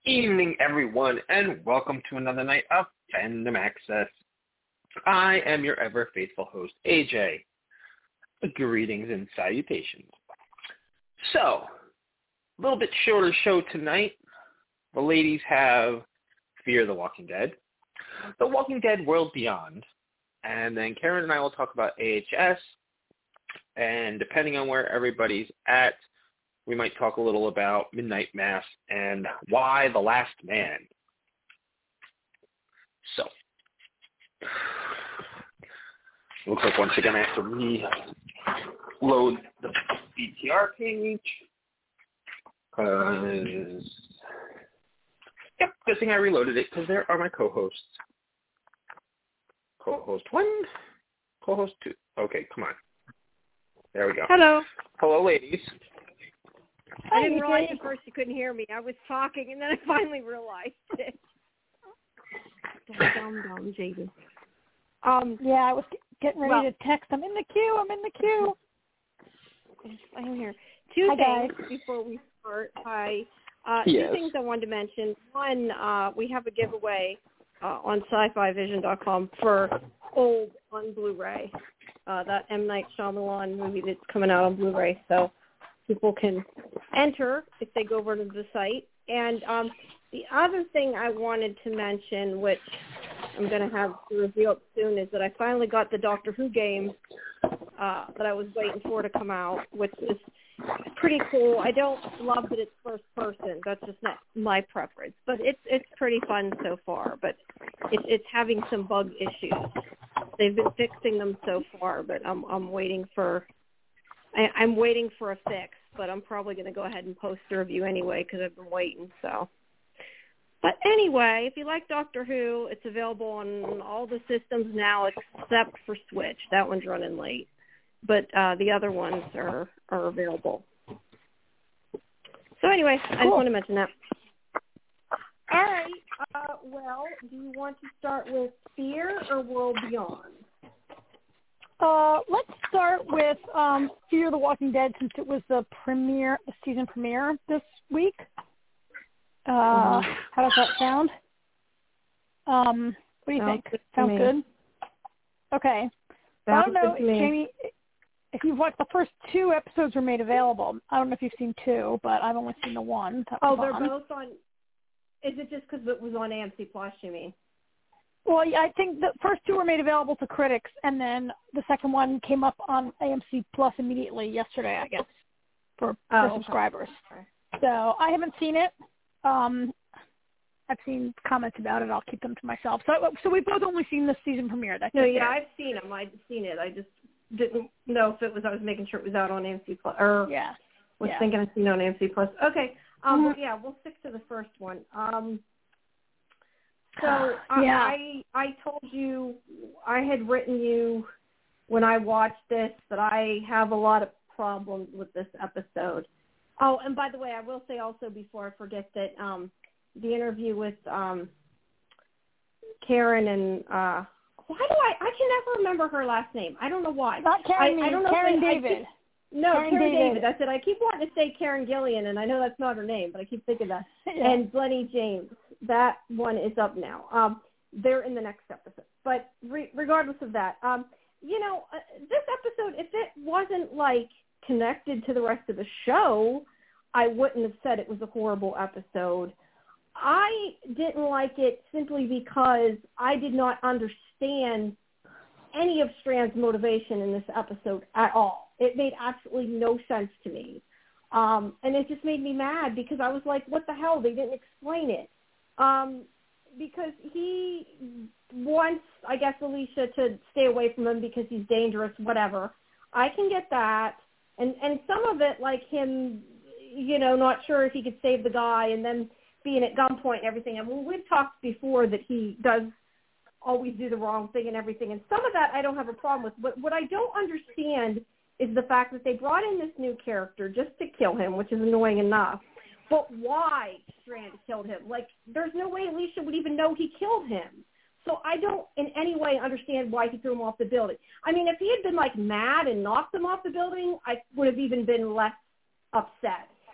Evening, everyone, and welcome to another night of Fandom Access. I am your ever faithful host, AJ. Greetings and salutations. So, a little bit shorter show tonight. The ladies have Fear the Walking Dead, The Walking Dead World Beyond, and then Karen and I will talk about AHS, and depending on where everybody's at, we might talk a little about Midnight Mass and Y: The Last Man. So, looks like once again I have to reload the BTR page. Good thing I reloaded it because there are my co-hosts. Co-host 1, co-host 2. Okay, come on. There we go. Hello. Hello, ladies. I didn't realize at first you couldn't hear me. I was talking, and then I finally realized it. Dumb, Jaden. Yeah, I was getting ready to text. I'm in the queue. I'm here. Two things before we start. Yes. 2 things I wanted to mention. One, we have a giveaway on sci-fivision.com for Old on Blu-ray. That M. Night Shyamalan movie that's coming out on Blu-ray. So people can enter if they go over to the site. And the other thing I wanted to mention, which I'm going to have to reveal soon, is that I finally got the Doctor Who game that I was waiting for to come out, which is pretty cool. I don't love that it's first person. That's just not my preference. But it's pretty fun so far. But it's having some bug issues. They've been fixing them so far, but I'm waiting for a fix, but I'm probably going to go ahead and post the review anyway because I've been waiting. So, but anyway, if you like Doctor Who, it's available on all the systems now except for Switch. That one's running late, but the other ones are available. So anyway, I just want to mention that. All right. Well, do you want to start with Fear or World Beyond? Let's start with Fear the Walking Dead, since it was the season premiere this week. How does that sound? What do you think? Sounds good? Okay. I don't know, Jamie, if you've watched the first 2 episodes were made available. I don't know if you've seen 2, but I've only seen the 1. They're both on. Is it just because it was on AMC Plus, you mean? Well, yeah, I think the first 2 were made available to critics, and then the second one came up on AMC Plus immediately yesterday, I guess, for subscribers. Okay. So I haven't seen it. I've seen comments about it. I'll keep them to myself. So we've both only seen the season premiere. I've seen them. I've seen it. I just didn't know if it was. I was making sure it was out on AMC Plus, or thinking I'd seen it on AMC Plus. Okay. But yeah, we'll stick to the first one. So I told you, I had written you when I watched this that I have a lot of problems with this episode. Oh, and by the way, I will say also before I forget that the interview with Karen and I can never remember her last name. I don't know why. Not Karen. Karen David. Karen David. I said I keep wanting to say Karen Gillian, and I know that's not her name, but I keep thinking that. Yeah. And Blenny James. That one is up now. They're in the next episode. But regardless of that, this episode, if it wasn't connected to the rest of the show, I wouldn't have said it was a horrible episode. I didn't like it simply because I did not understand any of Strand's motivation in this episode at all. It made absolutely no sense to me. And it just made me mad because I was like, what the hell? They didn't explain it. Because he wants, I guess, Alicia to stay away from him because he's dangerous, whatever. I can get that. And some of it, like him, not sure if he could save the guy and then being at gunpoint and everything. I mean, we've talked before that he does always do the wrong thing and everything. And some of that I don't have a problem with. But what I don't understand is the fact that they brought in this new character just to kill him, which is annoying enough. But why Strand killed him? There's no way Alicia would even know he killed him. So I don't in any way understand why he threw him off the building. I mean, if he had been, mad and knocked him off the building, I would have even been less upset.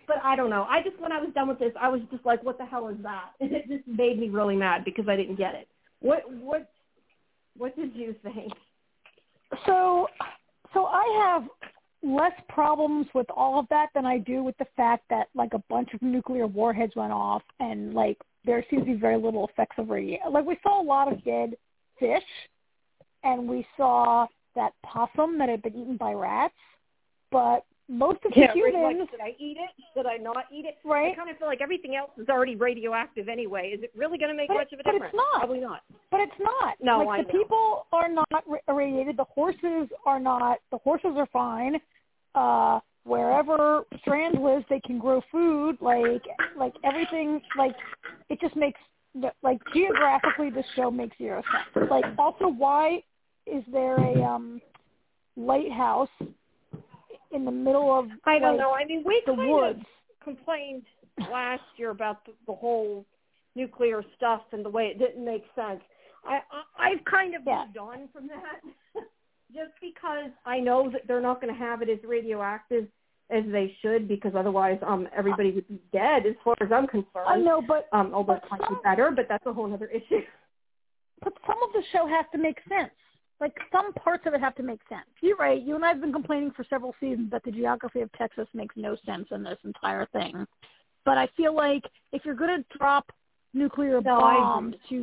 But I don't know. When I was done with this, I was just like, what the hell is that? And it just made me really mad because I didn't get it. What did you think? So I have less problems with all of that than I do with the fact that, like, a bunch of nuclear warheads went off and, like, there seems to be very little effects of radiation. Like, we saw a lot of dead fish, and we saw that possum that had been eaten by rats, but most of the humans... Like, should I eat it? Should I not eat it? Right. I kind of feel like everything else is already radioactive anyway. Is it really going to make much of a difference? But it's not. Probably not. But it's not. No, like, the people are not irradiated. The horses are not. The horses are fine. Wherever Strand lives, they can grow food. Like everything. Like, it just makes, like, geographically, this show makes zero sense. Like, also, why is there a lighthouse in the middle of, I don't know. I mean, we the kind woods? of complained last year about the whole nuclear stuff and the way it didn't make sense. I've kind of moved on from that just because I know that they're not going to have it as radioactive as they should, because otherwise everybody would be dead as far as I'm concerned. I know, but although it might be better, but that's a whole other issue. But some of the show has to make sense. Like, some parts of it have to make sense. You're right. You and I have been complaining for several seasons that the geography of Texas makes no sense in this entire thing. But I feel like if you're going to drop nuclear bombs to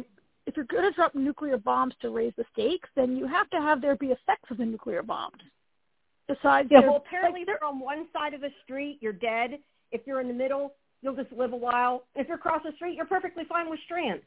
raise the stakes, then you have to have there be effects of the nuclear bombs. Besides, well, apparently if you're on one side of the street, you're dead. If you're in the middle, you'll just live a while. If you're across the street, you're perfectly fine with Strand.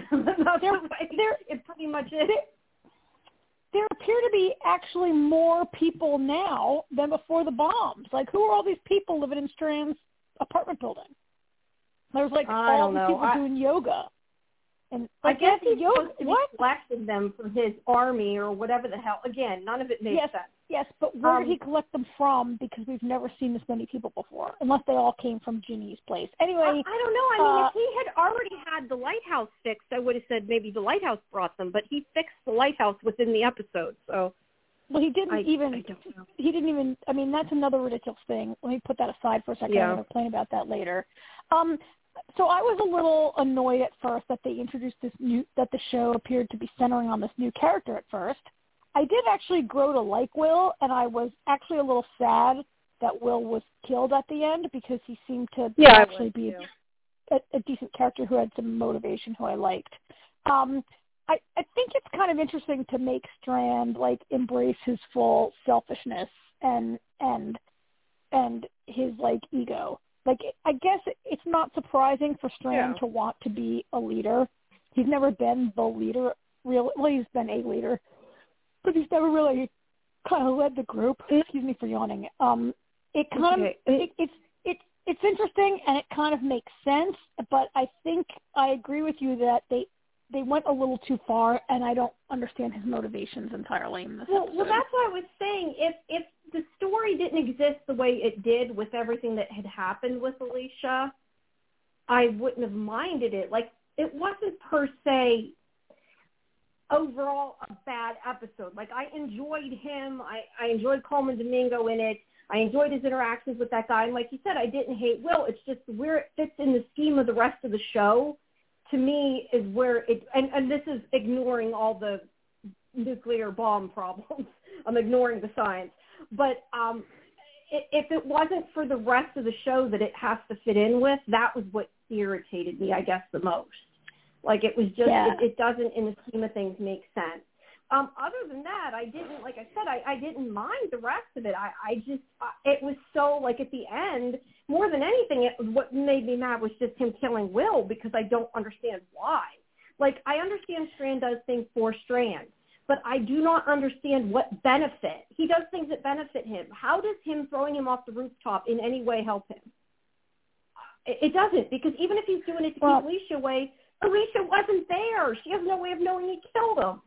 It pretty much is. There appear to be actually more people now than before the bombs. Like, who are all these people living in Strand's apartment building? There's, like, all these people doing yoga. And I guess he's supposed to be what? collecting them from his army or whatever the hell. Again, none of it makes sense. Yes, but where did he collect them from? Because we've never seen this many people before, unless they all came from Ginny's place. Anyway, I don't know. I mean, if he had already had the lighthouse fixed, I would have said maybe the lighthouse brought them. But he fixed the lighthouse within the episode, so. Well, he didn't even. I don't know. He didn't even. I mean, that's another ridiculous thing. Let me put that aside for a second. I'm going to complain about that later. So I was a little annoyed at first that they introduced that the show appeared to be centering on this new character at first. I did actually grow to like Will, and I was actually a little sad that Will was killed at the end because he seemed to actually be a decent character who had some motivation, who I liked. I think it's kind of interesting to make Strand, like, embrace his full selfishness and his, like, ego. Like, I guess it's not surprising for Strand to want to be a leader. He's never been the leader, really. Well, he's been a leader, but he's never really kind of led the group. Excuse me for yawning. It kind of it's interesting, and it kind of makes sense. But I think I agree with you that they went a little too far, and I don't understand his motivations entirely in this episode. Well, that's what I was saying. If the story didn't exist the way it did with everything that had happened with Alicia, I wouldn't have minded it. Like, it wasn't per se overall a bad episode. Like, I enjoyed him. I enjoyed Coleman Domingo in it. I enjoyed his interactions with that guy. And like you said, I didn't hate Will. It's just where it fits in the scheme of the rest of the show, to me, is where it, and this is ignoring all the nuclear bomb problems. I'm ignoring the science. But if it wasn't for the rest of the show that it has to fit in with, that was what irritated me, I guess, the most. Like, it was just, it doesn't, in the scheme of things, make sense. Other than that, I didn't, like I said, I didn't mind the rest of it. It was so, like, at the end, more than anything, what made me mad was just him killing Will, because I don't understand why. Like, I understand Strand does things for Strand, but I do not understand what benefit. He does things that benefit him. How does him throwing him off the rooftop in any way help him? It doesn't, because even if he's doing it to keep Alicia away, Alicia wasn't there. She has no way of knowing he killed him.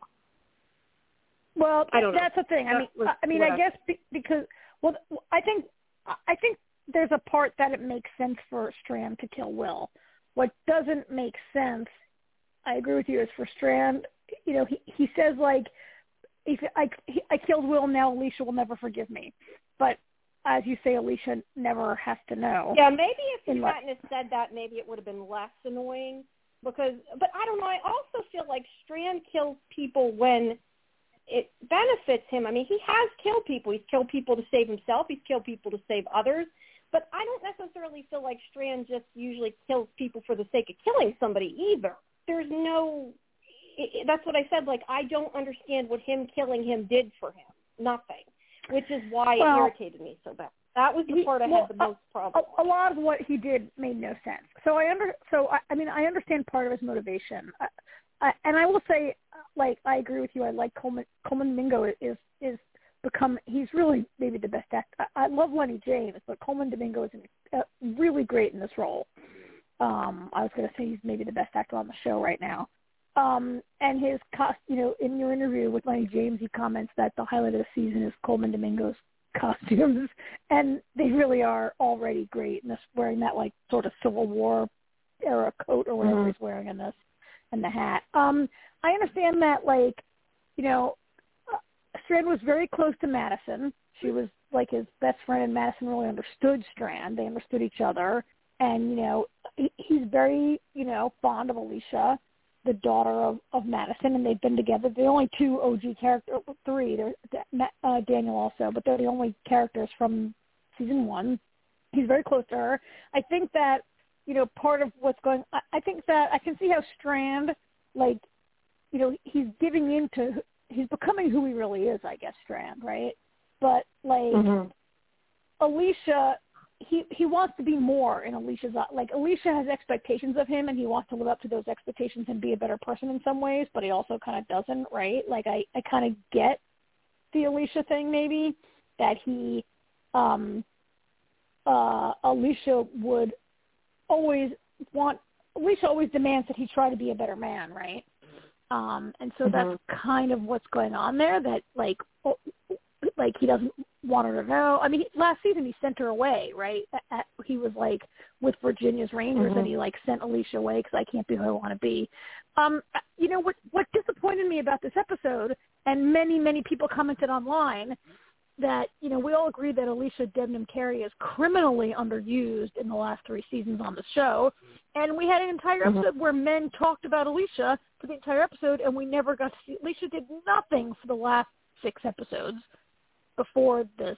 Well, I don't know. That's the thing. I guess because, well, I think there's a part that it makes sense for Strand to kill Will. What doesn't make sense, I agree with you, is for Strand, you know, he says, like, if I killed Will, now Alicia will never forgive me. But as you say, Alicia never has to know. Yeah, maybe if you hadn't have said that, maybe it would have been less annoying. But I don't know. I also feel like Strand kills people when it benefits him. I mean, he has killed people. He's killed people to save himself. He's killed people to save others. But I don't necessarily feel like Strand just usually kills people for the sake of killing somebody either. There's no – that's what I said. Like, I don't understand what him killing him did for him. Nothing, which is why it irritated me so bad. That was the part I had the most problem with. A lot of what he did made no sense. I understand part of his motivation. And I will say, like, I agree with you. I like Colman Domingo is he's really maybe the best actor. I love Lenny James, but Colman Domingo is really great in this role. I was going to say he's maybe the best actor on the show right now. And his in your interview with Lenny James, he comments that the highlight of the season is Colman Domingo's costumes, and they really are already great. And this wearing that like sort of Civil War era coat or whatever he's wearing in this, and the hat. I understand that, like, Strand was very close to Madison. She was like his best friend, and Madison really understood Strand. They understood each other, and he's very fond of Alicia, the daughter of Madison, and they've been together. The only two OG characters, three. There's Daniel also, but they're the only characters from season 1. He's very close to her. I think that part of what's going. I think that I can see how Strand, like, he's giving into. He's becoming who he really is, I guess, Strand, right? But, like, Alicia, he wants to be more in Alicia's, like, Alicia has expectations of him, and he wants to live up to those expectations and be a better person in some ways, but he also kind of doesn't, right? Like, I kind of get the Alicia thing, maybe, that he, Alicia would always Alicia always demands that he try to be a better man, right? And so that's kind of what's going on there, that, like he doesn't want her to know. I mean, last season he sent her away, right? He was, like, with Virginia's Rangers, and he, like, sent Alicia away because I can't be who I want to be. What disappointed me about this episode, and many, many people commented online, that, we all agree that Alicia Debnam Carey is criminally underused in the last 3 seasons on the show. And we had an entire episode where men talked about Alicia for the entire episode, and we never got to see. Alicia did nothing for the last 6 episodes before this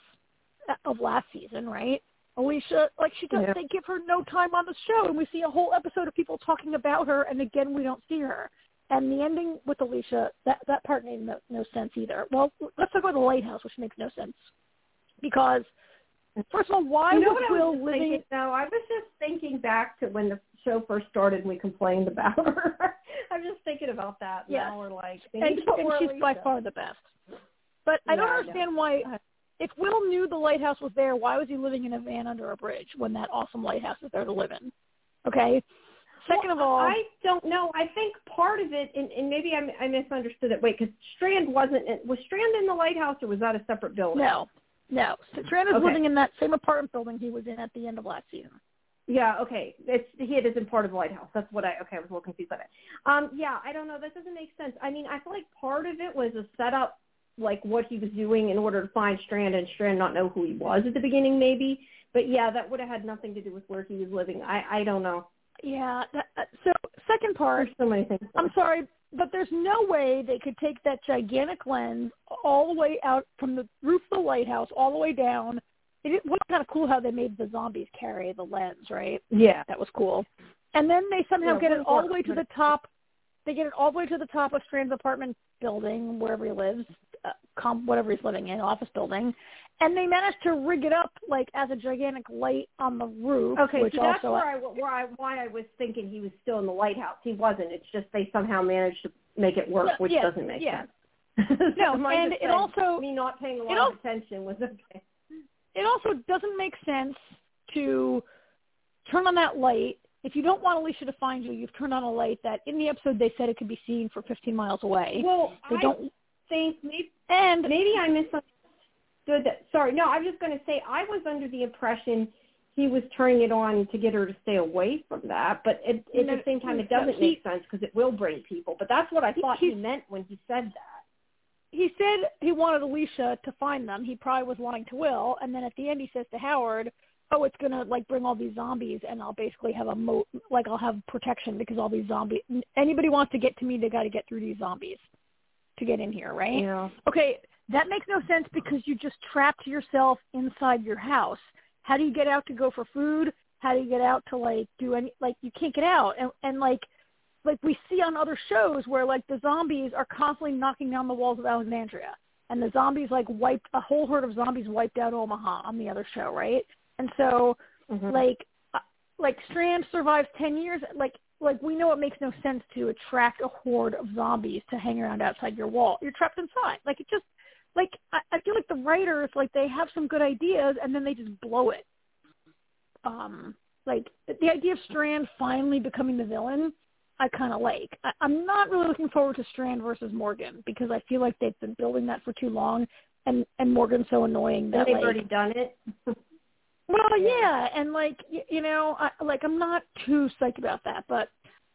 of last season, right? Alicia, like, they give her no time on the show, and we see a whole episode of people talking about her, and again, we don't see her. And the ending with Alicia, that part made no sense either. Well, let's talk about the lighthouse, which makes no sense. Because, first of all, why was Will living... I was just thinking back to when the show first started and we complained about her. I'm just thinking about that. Yes. Now we're like... And she's by far the best. But I don't understand why... If Will knew the lighthouse was there, why was he living in a van under a bridge when that awesome lighthouse is there to live in? Okay? Second of all, I don't know. I think part of it, and maybe I misunderstood it. Wait, because Strand was Strand in the lighthouse, or was that a separate building? No. Strand is living in that same apartment building he was in at the end of last season. Yeah, okay. It isn't part of the lighthouse. That's what I was a little confused by that. Yeah, I don't know. That doesn't make sense. I mean, I feel like part of it was a setup, like what he was doing in order to find Strand, and Strand not know who he was at the beginning, maybe. But yeah, that would have had nothing to do with where he was living. I don't know. Yeah. So second part, there's so many things. I'm sorry, but there's no way they could take that gigantic lens all the way out from the roof of the lighthouse all the way down. It was kind of cool how they made the zombies carry the lens, right? Yeah. That was cool. And then they somehow get it all the way to the top. They get it all the way to the top of Strand's apartment building, wherever he lives, whatever he's living in, office building. And they managed to rig it up like as a gigantic light on the roof. Okay, which so that's also, why I was thinking he was still in the lighthouse. He wasn't. It's just they somehow managed to make it work, which doesn't make sense. No, and it also me not paying a lot of attention was okay. It also doesn't make sense to turn on that light. If you don't want Alicia to find you, you've turned on a light that in the episode they said it could be seen for 15 miles away. Well, they don't think maybe I misunderstood that. Sorry, no, I was just going to say I was under the impression he was turning it on to get her to stay away from that, but at the same time it doesn't make sense because it will bring people. But that's what I thought he meant when he said that. he said he wanted Alicia to find them. He probably was lying to Will, and then at the end he says to Howard, "Oh, it's gonna like bring all these zombies, and I'll basically have a moat, like I'll have protection because all these zombies. Anybody wants to get to me, they got to get through these zombies to get in here, right?" Yeah. Okay, that makes no sense because you just trapped yourself inside your house. How do you get out to go for food? How do you get out to like do any like you can't get out and like we see on other shows where like the zombies are constantly knocking down the walls of Alexandria, and the zombies like wiped a whole herd of zombies wiped out Omaha on the other show, right? And so like Strand survives 10 years, like we know it makes no sense to attract a horde of zombies to hang around outside your wall. You're trapped inside. Like it just like I feel like the writers like they have some good ideas and then they just blow it. Like the idea of Strand finally becoming the villain, I kind of like. I'm not really looking forward to Strand versus Morgan because I feel like they've been building that for too long, and Morgan's so annoying that they've already done it. Well, yeah, and like you know, I'm not too psyched about that, but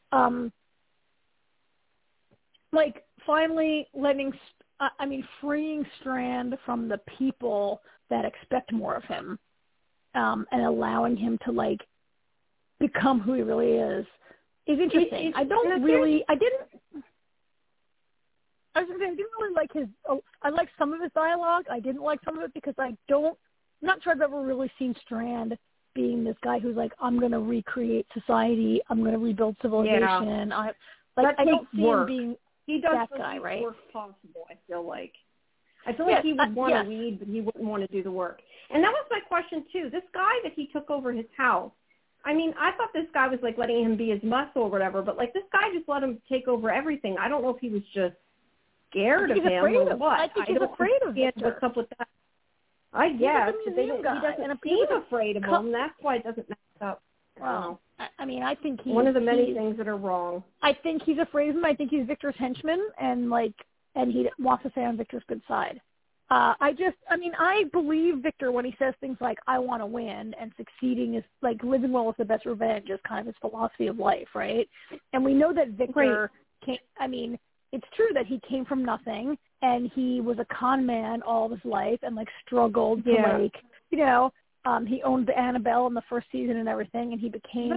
like finally freeing Strand from the people that expect more of him, and allowing him to like become who he really is interesting. I didn't really like I like some of his dialogue. I didn't like some of it because I'm not sure I've ever really seen Strand being this guy who's like, I'm going to recreate society. I'm going to rebuild civilization. Yeah. I don't see him being he does that guy, right? Work possible, I feel like he would want to lead, but he wouldn't want to do the work. And that was my question too. This guy that he took over his house, I mean, I thought this guy was like letting him be his muscle or whatever, but like this guy just let him take over everything. I don't know if he was just scared of him or what. I think he's afraid of Victor. What's up with that? I guess but he doesn't seem afraid of him. That's why it doesn't match up. Well, I mean, I think he's one of the many things that are wrong. I think he's afraid of him. I think he's Victor's henchman, and he wants to stay on Victor's good side. I believe Victor when he says things like, I want to win, and succeeding is, like, living well is the best revenge is kind of his philosophy of life, right? And we know that Victor it's true that he came from nothing, and he was a con man all of his life, and, like, struggled to, he owned the Annabelle in the first season and everything, and he became,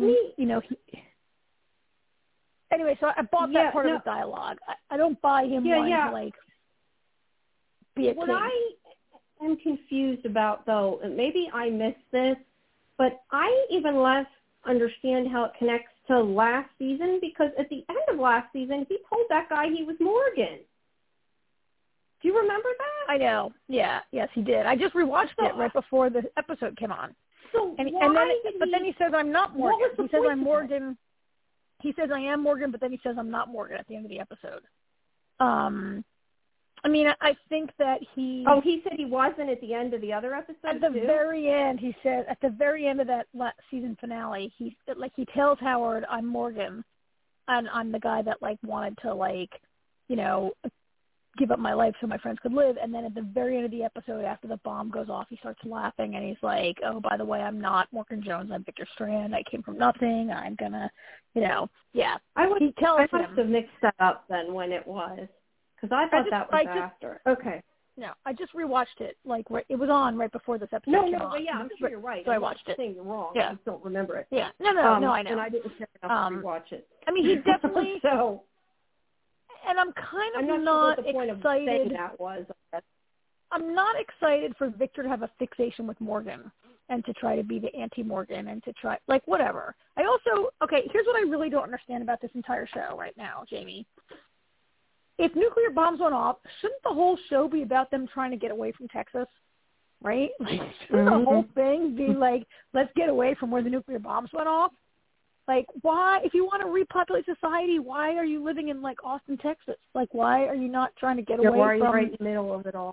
Anyway, so I bought that part of the dialogue. I don't buy him wanting to, like, be a king. What I am confused about, though, and maybe I missed this, but I even less understand how it connects to last season, because at the end of last season, he told that guy he was Morgan. Do you remember that? I know. Yeah. Yes, he did. I just rewatched it right before the episode came on. So then he says, I'm not Morgan. He says, I'm Morgan. He says, I am Morgan, but then he says, I'm not Morgan at the end of the episode. I think that he... Oh, he said he wasn't at the end of the other episode, At the very end, he said, at the very end of that season finale, he tells Howard, I'm Morgan, and I'm the guy that, like, wanted to, give up my life so my friends could live. And then at the very end of the episode, after the bomb goes off, he starts laughing, and he's like, oh, by the way, I'm not Morgan Jones. I'm Victor Strand. I came from nothing. I'm going to, he tells him. I must have mixed that up then when it was. Because I thought that was after. Okay. No, I just rewatched it. It was on right before this episode came on. I'm sure you're right. So I watched it. I'm not saying you're wrong. Yeah. I just don't remember it. Yeah. No, I know. And I didn't care enough to rewatch it. I mean, he definitely... So... And I'm kind of I'm not sure what the point excited. Of saying that was. I'm not excited for Victor to have a fixation with Morgan and to try to be the anti-Morgan and to try, whatever. Here's what I really don't understand about this entire show right now, Jamie. If nuclear bombs went off, shouldn't the whole show be about them trying to get away from Texas? Right? Shouldn't the whole thing be like, let's get away from where the nuclear bombs went off? Like, why, if you want to repopulate society, why are you living in, Austin, Texas? Why are you not trying to get away from... why are you right in the middle of it all?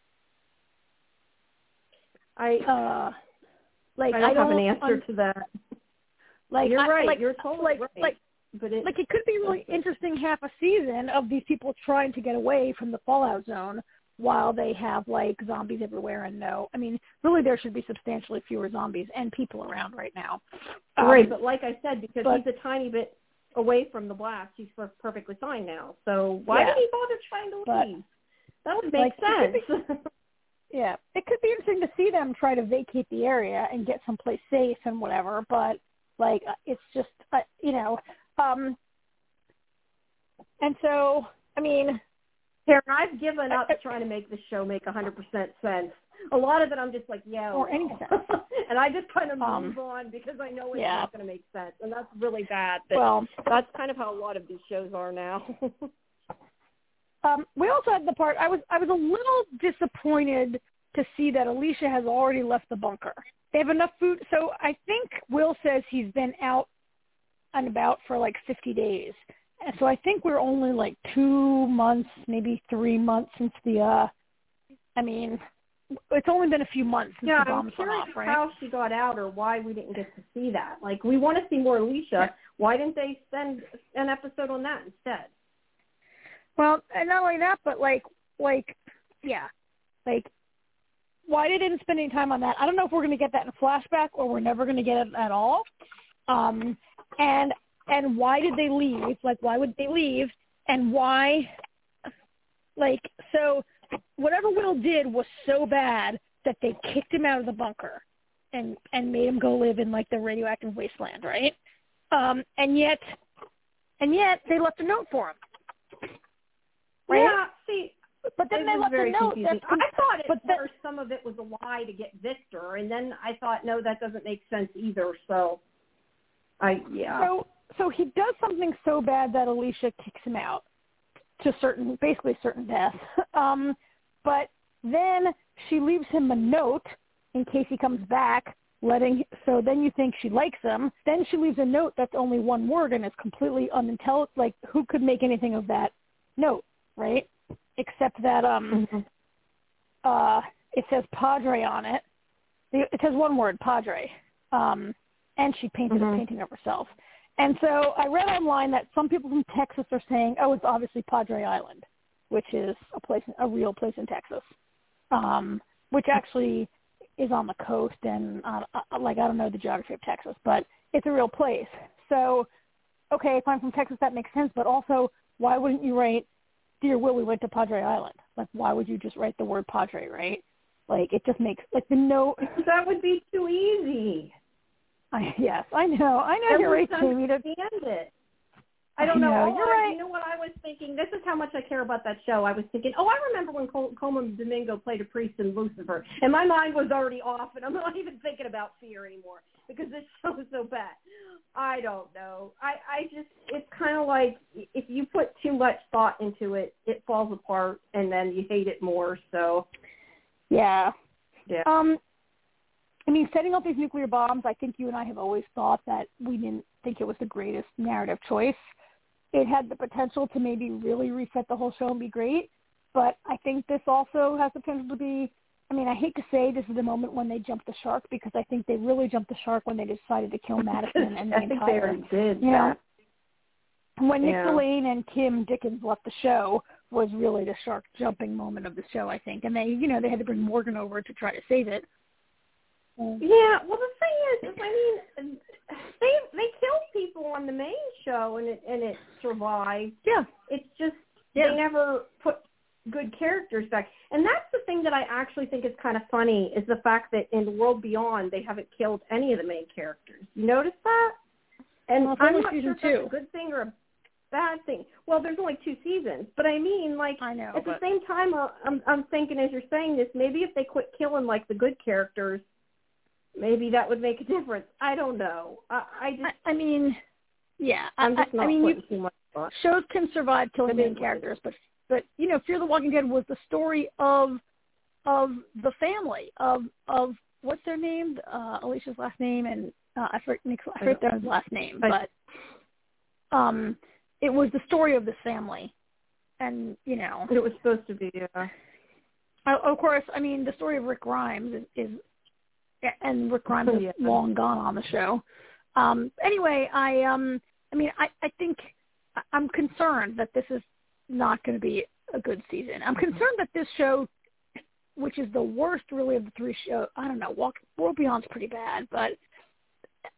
I don't have an answer to that. You're right. You're totally right. But it could be really interesting half a season of these people trying to get away from the fallout zone while they have, zombies everywhere and really there should be substantially fewer zombies and people around right now. Right, but like I said, because he's a tiny bit away from the blast, he's perfectly fine now. So why did he bother trying to leave? That would make sense. Yeah, it could be interesting to see them try to vacate the area and get someplace safe and whatever, but, like, it's just, and so, I mean... Karen, I've given up trying to make the show make 100% sense. A lot of it I'm just like, yeah. Or any sense. And I just kind of move on because I know it's not going to make sense. And that's really bad. But that's kind of how a lot of these shows are now. We also had the part, I was a little disappointed to see that Alicia has already left the bunker. They have enough food. So I think Will says he's been out and about for like 50 days. And so I think we're only like 2 months, maybe 3 months since it's only been a few months since the bombs went off, right? How she got out or why we didn't get to see that. Like, we want to see more Alicia. Yeah. Why didn't they send an episode on that instead? Well, and not only that, but why they didn't spend any time on that. I don't know if we're going to get that in a flashback or we're never going to get it at all. And why did they leave? Like, why would they leave? And why, so whatever Will did was so bad that they kicked him out of the bunker and made him go live in, like, the radioactive wasteland, right? And yet they left a note for him. Right? Yeah, see, but then they left a note. I thought at first some of it was a lie to get Victor, and then I thought, no, that doesn't make sense either. So, So he does something so bad that Alicia kicks him out to basically certain death. But then she leaves him a note in case he comes back. So then you think she likes him. Then she leaves a note that's only one word and is completely unintelligible. Like, who could make anything of that note, right? Except that it says Padre on it. It says one word, Padre. And she painted a painting of herself. And so I read online that some people from Texas are saying, oh, it's obviously Padre Island, which is a real place in Texas, which actually is on the coast. And, I don't know the geography of Texas, but it's a real place. So, okay, if I'm from Texas, that makes sense. But also, why wouldn't you write, Dear Will, we went to Padre Island? Like, why would you just write the word Padre, right? Like, it just makes, like, the note. That would be too easy. Yes, I know. You're right, Jamie. I don't know. You're right. You know what I was thinking? This is how much I care about that show. I was thinking, I remember when Coleman Domingo played a priest in Lucifer, and my mind was already off, and I'm not even thinking about fear anymore because this show is so bad. I don't know. I just, it's kind of like if you put too much thought into it, it falls apart, and then you hate it more. So, yeah. Setting off these nuclear bombs, I think you and I have always thought that we didn't think it was the greatest narrative choice. It had the potential to maybe really reset the whole show and be great, but I think this also has the potential to be, I hate to say this is the moment when they jumped the shark because I think they really jumped the shark when they decided to kill Madison and the entire, when Nick Delane and Kim Dickens left the show was really the shark jumping moment of the show, I think. And they, they had to bring Morgan over to try to save it. Yeah, well, the thing is, they killed people on the main show and it survived. Yeah, it's just they never put good characters back, and that's the thing that I actually think is kind of funny is the fact that in the World Beyond they haven't killed any of the main characters. You notice that? And I'm not sure if that's a good thing or a bad thing. Well, there's only 2 seasons, but I know, at the same time, I'm thinking as you're saying this, maybe if they quit killing like the good characters. Maybe that would make a difference. I don't know. I'm just not putting too much thought. Shows can survive killing main characters, but Fear the Walking Dead was the story of the family of what's their name? Alicia's last name, and I forget their last name, but it was the story of this family, and it was supposed to be. Of course, the story of Rick Grimes is. And Rick Grimes is long gone on the show. Anyway, I think I'm concerned that this is not going to be a good season. I'm concerned that this show, which is the worst really of the 3 shows, I don't know, World Beyond's pretty bad, but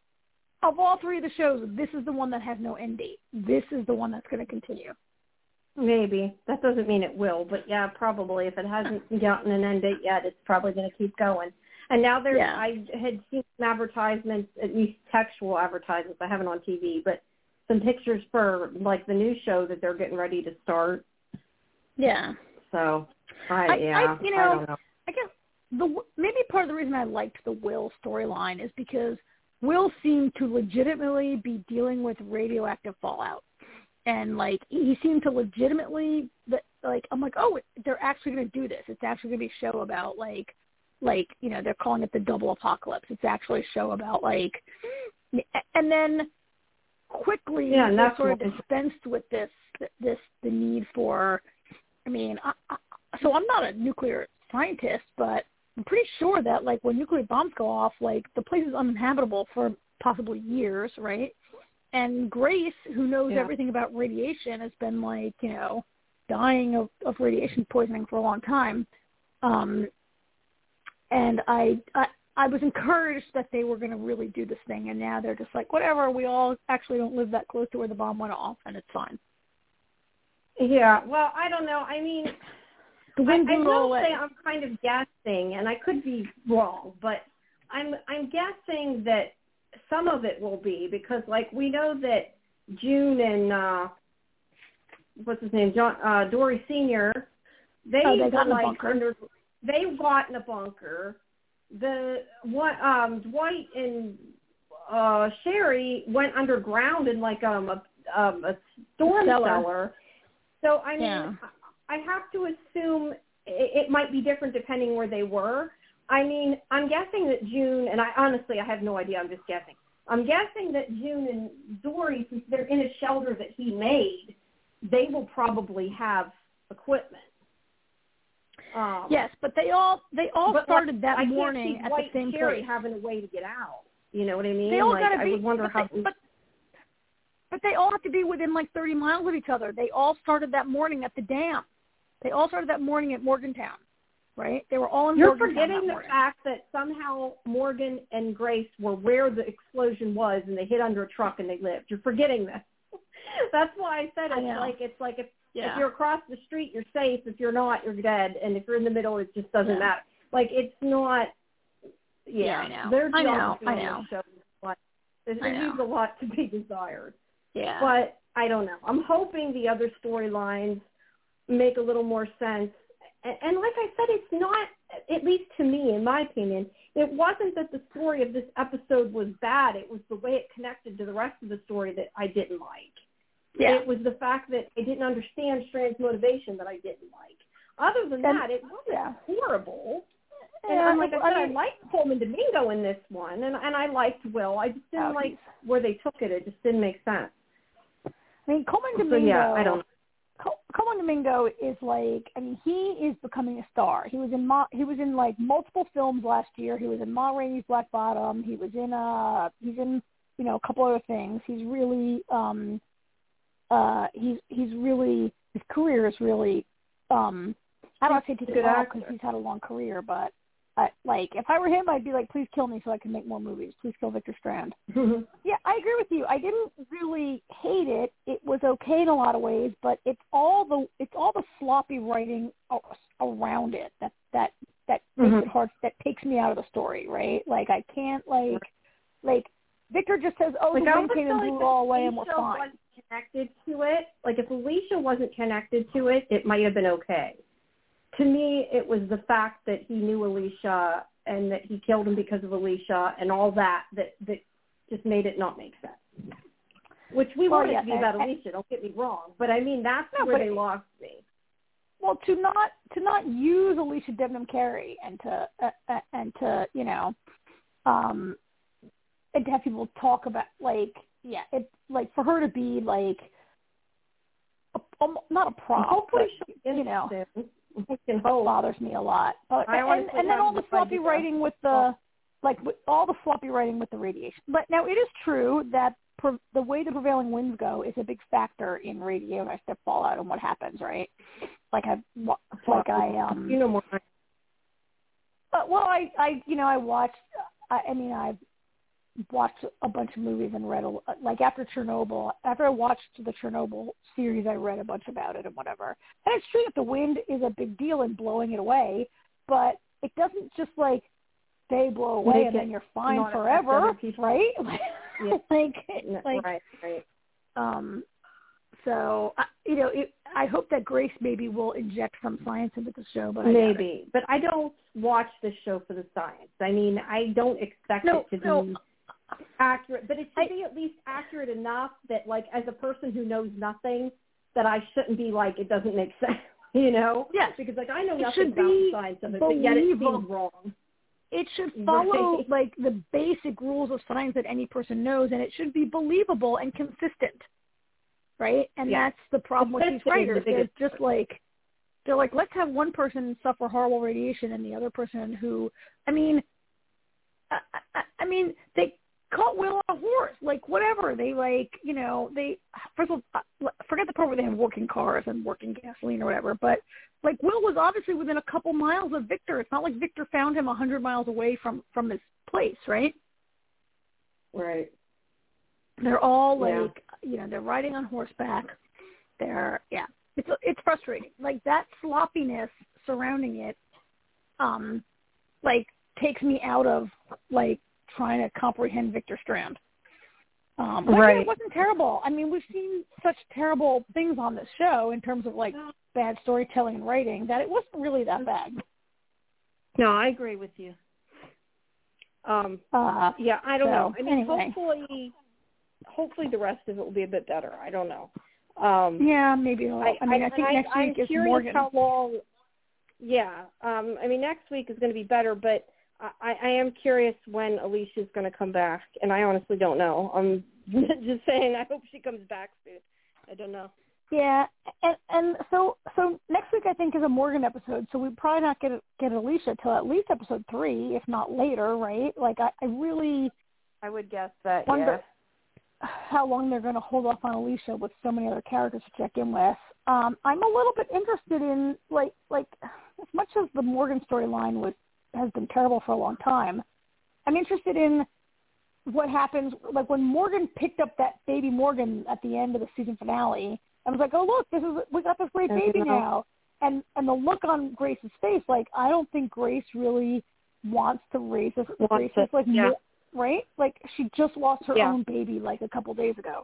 of all 3 of the shows, this is the one that has no end date. This is the one that's going to continue. Maybe. That doesn't mean it will, but yeah, probably. If it hasn't gotten an end date yet, it's probably going to keep going. And now I had seen some advertisements, at least textual advertisements. I haven't on TV, but some pictures for like the new show that they're getting ready to start. Yeah. So, I don't know. I guess maybe part of the reason I liked the Will storyline is because Will seemed to legitimately be dealing with radioactive fallout. And, like, he seemed to legitimately, I'm like, oh, they're actually going to do this. It's actually going to be a show about, like, they're calling it the double apocalypse. It's actually a show about, like, and then quickly they sort of dispensed with the need for, so I'm not a nuclear scientist, but I'm pretty sure that, like, when nuclear bombs go off, like, the place is uninhabitable for possibly years, right? And Grace, who knows everything about radiation, has been, like, dying of radiation poisoning for a long time. And I was encouraged that they were going to really do this thing, and now they're just like, whatever, we all actually don't live that close to where the bomb went off, and it's fine. Yeah, well, I don't know. I mean, I will say I'm kind of guessing, and I could be wrong, but I'm guessing that some of it will be because, like, we know that June and what's his name, Dory Sr. They got in a bunker. They got in a bunker. Dwight and Sherry went underground in like a storm cellar. So I mean, I have to assume it might be different depending where they were. I mean, I'm guessing that June, and I have no idea, I'm just guessing. I'm guessing that June and Dory, since they're in a shelter that he made, they will probably have equipment. Yes, but they all started that morning at the same place. Having a way to get out. You know what I mean? They all got to be. I would wonder how. But they all have to be within like 30 miles of each other. They all started that morning at the dam. They all started that morning at Morgantown, right? They were all in Morgantown. You're forgetting the fact that somehow Morgan and Grace were where the explosion was, and they hid under a truck and they lived. You're forgetting this. That's why I said it's like if you're across the street, you're safe. If you're not, you're dead. And if you're in the middle, it just doesn't matter. Like, it's not. Yeah, I know. Their I know. It leaves a lot to be desired. Yeah. But I don't know. I'm hoping the other storylines make a little more sense. And like I said, it's not, at least to me, in my opinion, it wasn't that the story of this episode was bad. It was the way it connected to the rest of the story that I didn't like. Yeah. It was the fact that I didn't understand Strand's motivation that I didn't like. Other than that, it wasn't horrible. And like I said, I liked Coleman Domingo in this one, and I liked Will. I just didn't like where they took it. It just didn't make sense. I mean, Coleman Domingo. So, I don't know. Coleman Domingo is like, I mean, he is becoming a star. He was in like multiple films last year. He was in Ma Rainey's Black Bottom. He's in a couple other things. He's really his career is really I don't want to say taken off because he's had a long career, but like if I were him, I'd be like, please kill me so I can make more movies. Please kill Victor Strand. Yeah, I agree with you. I didn't really hate it. It was okay in a lot of ways, but it's all the sloppy writing around it that makes it hard. That takes me out of the story, right? Like I can't like Victor just says, "Oh, the wind came and blew it all away, and we're fine." Wasn't connected to it. Like if Alicia wasn't connected to it, it might have been okay. To me, it was the fact that he knew Alicia and that he killed him because of Alicia and all that just made it not make sense. Which we wanted to be about Alicia, don't get me wrong. But I mean, that's where they lost me. Well, to not use Alicia Debnam Carey and to and to have people talk about it's like for her to be like not a prop, hopefully but, it bothers me a lot. And then all the sloppy writing with the radiation. But now it is true that the way the prevailing winds go is a big factor in radioactive fallout and what happens, right? I watched. I watched a bunch of movies and read, like after Chernobyl, after I watched the Chernobyl series, I read a bunch about it and whatever. And it's true that the wind is a big deal in blowing it away, but it doesn't just like they blow away and then you're fine forever, right? Yeah. Right. So, I hope that Grace maybe will inject some science into the show, but But I don't watch the show for the science. I mean, I don't expect it to be accurate, but it should be at least accurate enough that, like, as a person who knows nothing, that I shouldn't be like, it doesn't make sense, Yes. Because, like, I know nothing about the science of it, but yet it seems wrong. It should follow, like, the basic rules of science that any person knows, and it should be believable and consistent, right? And that's the problem with these writers. They're just like, let's have one person suffer horrible radiation and the other person who, I mean, they caught Will on a horse, like, whatever. They, first of all, forget the part where they have working cars and working gasoline or whatever, but, like, Will was obviously within a couple miles of Victor. It's not like Victor found him 100 miles away from his place, right? Right. They're all, like, they're riding on horseback. It's frustrating. Like, that sloppiness surrounding it, takes me out of, like, trying to comprehend Victor Strand. It wasn't terrible. I mean, we've seen such terrible things on this show in terms of, like, bad storytelling and writing that it wasn't really that bad. No, I agree with you. I don't know. I mean, anyway. hopefully the rest of it will be a bit better. I don't know. Maybe. I think next week is Morgan. How long? Yeah. Next week is going to be better, but I am curious when Alicia's going to come back, and I honestly don't know. I'm just saying I hope she comes back soon. I don't know. Yeah, and so next week I think is a Morgan episode, so we probably not get Alicia till at least episode 3, if not later, right? Like I would guess that. Wonder how long they're going to hold off on Alicia with so many other characters to check in with. I'm a little bit interested in like as much as the Morgan storyline has been terrible for a long time. I'm interested in what happens, like when Morgan picked up that baby Morgan at the end of the season finale. I was like, oh look, we got this great baby now, and the look on Grace's face, like I don't think Grace really wants to raise this. Grace is like, right? Like she just lost her own baby like a couple days ago.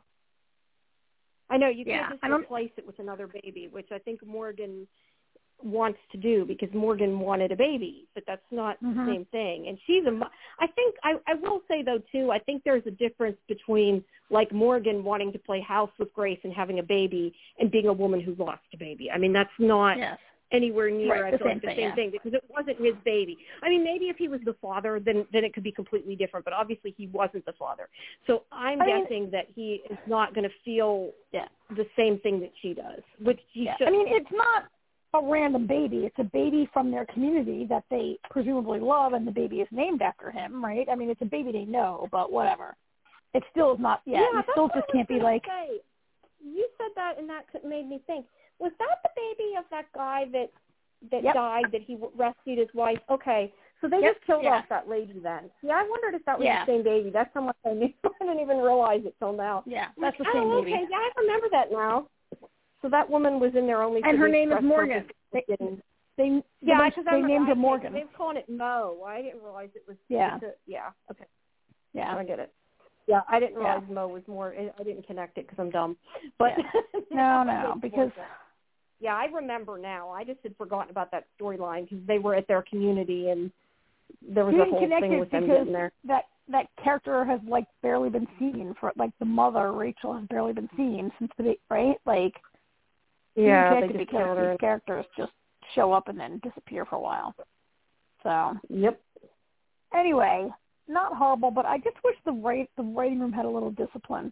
I know you can't just replace it with another baby, which I think Morgan wants to do because Morgan wanted a baby, but that's not the same thing. And she's I think I will say though too, I think there's a difference between like Morgan wanting to play house with Grace and having a baby and being a woman who lost a baby. I mean, that's not anywhere near the same thing because it wasn't his baby. I mean, maybe if he was the father, then it could be completely different, but obviously he wasn't the father. So I'm guessing that he is not going to feel the same thing that she does, which he should. I mean, it's not a random baby. It's a baby from their community that they presumably love, and the baby is named after him, right? I mean, it's a baby they know, but whatever. It still is not, you still just can't be like... You said that, and that made me think, was that the baby of that guy that died, that he rescued his wife? Okay, so they just killed off that lady then. Yeah, I wondered if that was the same baby. That's how much I knew. I didn't even realize it till now. Yeah, that's the same baby. Okay, yeah, I remember that now. So that woman was in there only for and her name is Morgan. They named her Morgan. They were calling it Mo. I didn't realize it was. Okay. Yeah, I get it. Yeah, I didn't realize Mo was more. I didn't connect it because I'm dumb. But no, because I remember now. I just had forgotten about that storyline because they were at their community and there was a whole thing with them getting there. That character has like barely been seen for like the mother Rachel has barely been seen since the right like. Yeah, they just killed her. These characters just show up and then disappear for a while. So. Yep. Anyway, not horrible, but I just wish the writing room had a little discipline.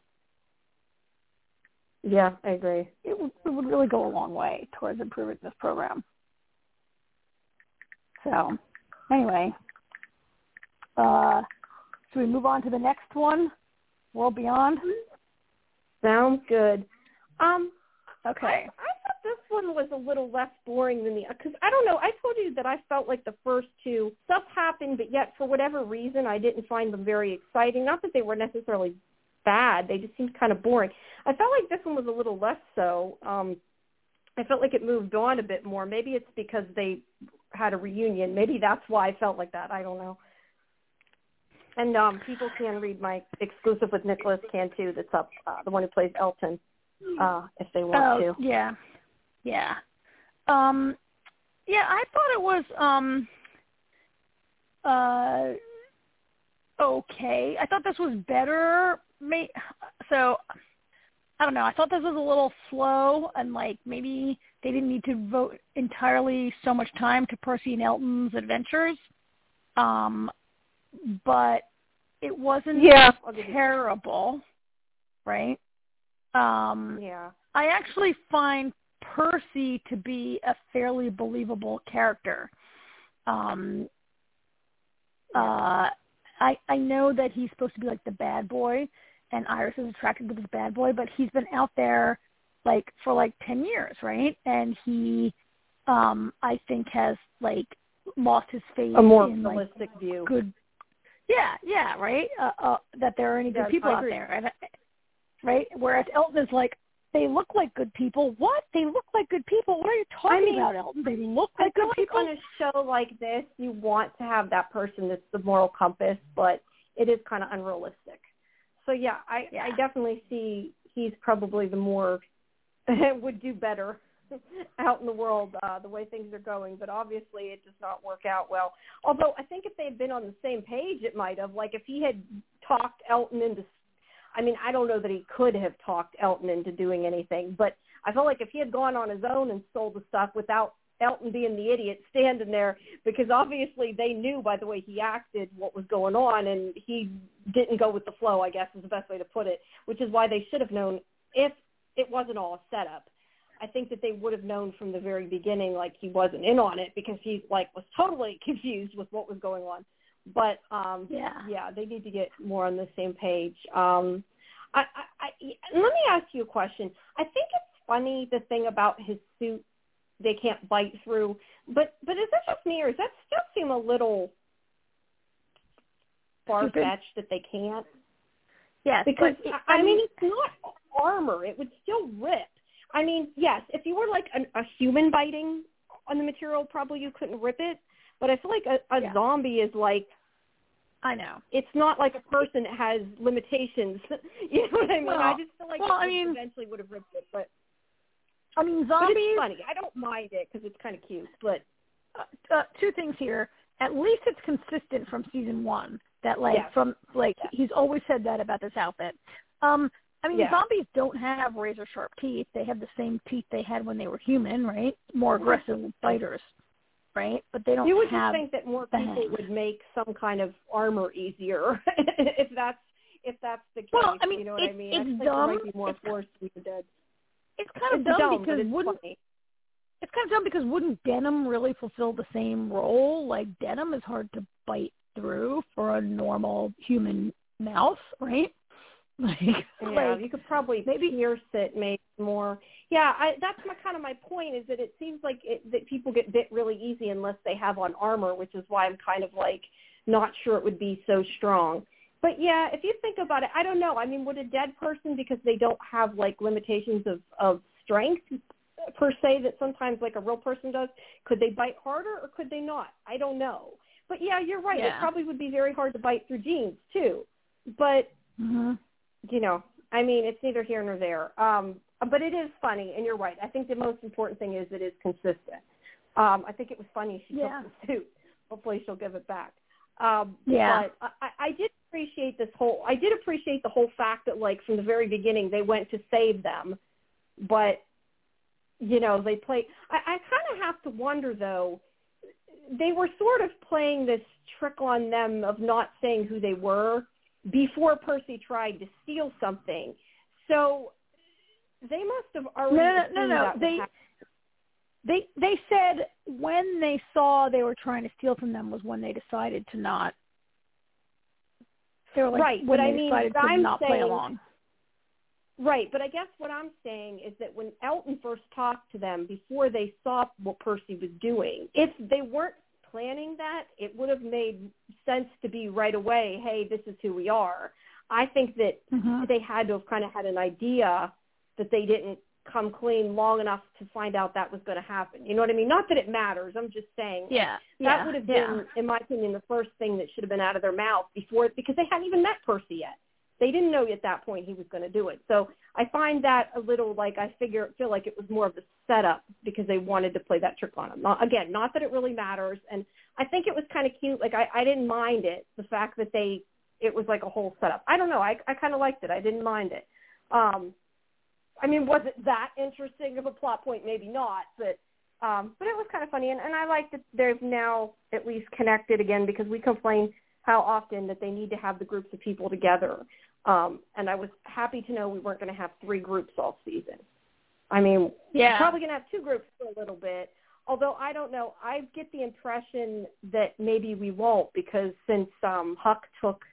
Yeah, I agree. It would really go a long way towards improving this program. So, anyway, so we move on to the next one, World Beyond. Sounds good. Okay. I thought this one was a little less boring than because I don't know. I told you that I felt like the first two stuff happened, but yet for whatever reason I didn't find them very exciting. Not that they were necessarily bad; they just seemed kind of boring. I felt like this one was a little less so. I felt like it moved on a bit more. Maybe it's because they had a reunion. Maybe that's why I felt like that. I don't know. And people can read my exclusive with Nicholas Cantu that's up, the one who plays Elton, if they want to. Yeah. Yeah. I thought it was okay. I thought this was better. So, I don't know. I thought this was a little slow, and like maybe they didn't need to devote entirely so much time to Percy and Elton's adventures. But it wasn't terrible, right? I actually find Percy to be a fairly believable character. I know that he's supposed to be like the bad boy, and Iris is attracted to this bad boy, but he's been out there like for like 10 years, right? And he, I think, has like lost his faith a more in realistic view. Good. Yeah, right. That there are any good people out there, and, right? Whereas Elton is like, they look like good people. What? They look like good people? What are you talking about, Elton? They look like good people. On a show like this, you want to have that person that's the moral compass, but it is kind of unrealistic. So I definitely see he's probably the more would do better out in the world the way things are going, but obviously it does not work out well. Although I think if they had been on the same page, it might have. Like if he had talked Elton into, I mean, I don't know that he could have talked Elton into doing anything, but I felt like if he had gone on his own and stole the stuff without Elton being the idiot standing there, because obviously they knew by the way he acted what was going on, and he didn't go with the flow, I guess is the best way to put it, which is why they should have known if it wasn't all a setup. I think that they would have known from the very beginning, like he wasn't in on it because he like was totally confused with what was going on. But they need to get more on the same page. Let me ask you a question. I think it's funny the thing about his suit they can't bite through, but is that just me, or does that still seem a little far-fetched that they can't? Yes, because I mean it's not armor; it would still rip. I mean, yes, if you were like a human biting on the material, probably you couldn't rip it. But I feel like a zombie is like, I know. It's not like a person that has limitations. You know what I mean? I just feel like eventually would have ripped it. But I mean, zombies. But it's funny. I don't mind it because it's kind of cute. But two things here. At least it's consistent from season one. That he's always said that about this outfit. I mean, zombies don't have razor-sharp teeth. They have the same teeth they had when they were human, right? More aggressive biters, right? But they don't have. You would just think that more people would make some kind of armor easier if that's the case. Well, I mean, you know what I mean? It's I think dumb. There might be more force to be dead. It's kind of dumb because wouldn't denim really fulfill the same role? Like denim is hard to bite through for a normal human mouth, right? You could probably pierce it, maybe more. Yeah, that's my point is that it seems like that people get bit really easy unless they have on armor, which is why I'm kind of like not sure it would be so strong. But yeah, if you think about it, I don't know. I mean, would a dead person, because they don't have like limitations of strength per se that sometimes like a real person does, could they bite harder or could they not? I don't know. But yeah, you're right. Yeah. It probably would be very hard to bite through jeans too. But you know, I mean, it's neither here nor there. But it is funny, and you're right. I think the most important thing is it is consistent. I think it was funny she took the suit. Hopefully she'll give it back. But I did appreciate the whole fact that, like, from the very beginning they went to save them. But, you know, they played. I kind of have to wonder, though, they were sort of playing this trick on them of not saying who they were before Percy tried to steal something. So they must have already No. They said when they saw they were trying to steal from them was when they decided to not. They were like, right, when but they decided to not play along. Right, but I guess what I'm saying is that when Elton first talked to them before they saw what Percy was doing, if they weren't planning that, it would have made sense to be right away, hey, this is who we are. I think that they had to have kind of had an idea that they didn't come clean long enough to find out that was going to happen. You know what I mean? Not that it matters. I'm just saying that would have been, in my opinion, the first thing that should have been out of their mouth before, because they hadn't even met Percy yet. They didn't know at that point he was going to do it. So I find that a little like I feel like it was more of a setup because they wanted to play that trick on him. Not that it really matters. And I think it was kind of cute. Like I didn't mind it, the fact that it was like a whole setup. I don't know. I kind of liked it. I didn't mind it. I mean, was it that interesting of a plot point? Maybe not, but it was kind of funny. And I like that they've now at least connected again, because we complain how often that they need to have the groups of people together. And I was happy to know we weren't going to have 3 groups all season. I mean, we're probably going to have 2 groups for a little bit, although I don't know. I get the impression that maybe we won't, because since Huck took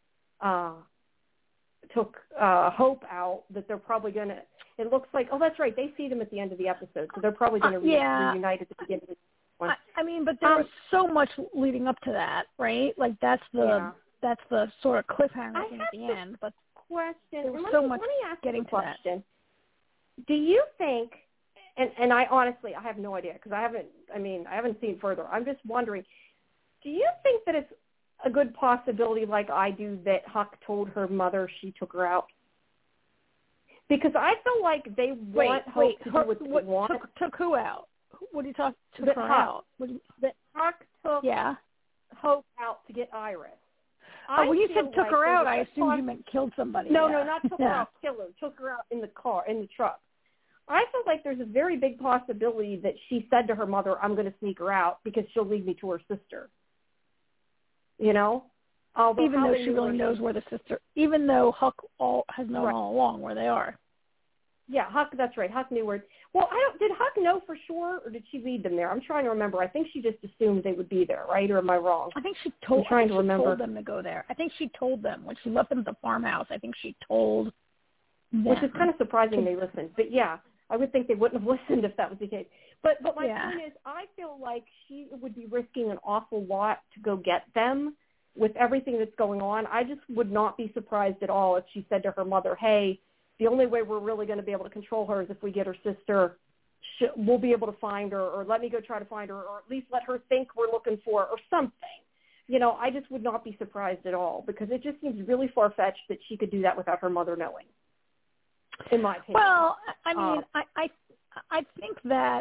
Hope out, that they're probably going to, it looks like, oh, that's right, they see them at the end of the episode, so they're probably going to reunite at the beginning of the one. I mean, but there was so much leading up to that, right? Like that's the sort of cliffhanger thing at the end. But there was so much getting to that. Do you think? And I honestly, I have no idea, because I haven't seen further. I'm just wondering, do you think that it's a good possibility, like I do, that Huck told her mother she took her out? Because I feel like they want Hope to do what they want. Took who out? What are you talking? Took her out? That Huck took Hope out to get Iris. When you said took her out, I assumed you meant killed somebody. No, not took her out, kill her. Took her out in the car, in the truck. I feel like there's a very big possibility that she said to her mother, I'm going to sneak her out because she'll lead me to her sister. You know? Even though she really knows where the sister, even though Huck has known all along where they are. Yeah, Huck, that's right. Huck knew where. Well, did Huck know for sure, or did she lead them there? I'm trying to remember. I think she just assumed they would be there, right? Or am I wrong? I think she told them to go there. I think she told them when she left them at the farmhouse. I think she told them. Which is kind of surprising they listened. But yeah, I would think they wouldn't have listened if that was the case. But my point is, I feel like she would be risking an awful lot to go get them with everything that's going on. I just would not be surprised at all if she said to her mother, hey, the only way we're really going to be able to control her is if we get her sister. We'll be able to find her, or let me go try to find her, or at least let her think we're looking for her, or something. You know, I just would not be surprised at all, because it just seems really far-fetched that she could do that without her mother knowing, in my opinion. Well, I mean, I think that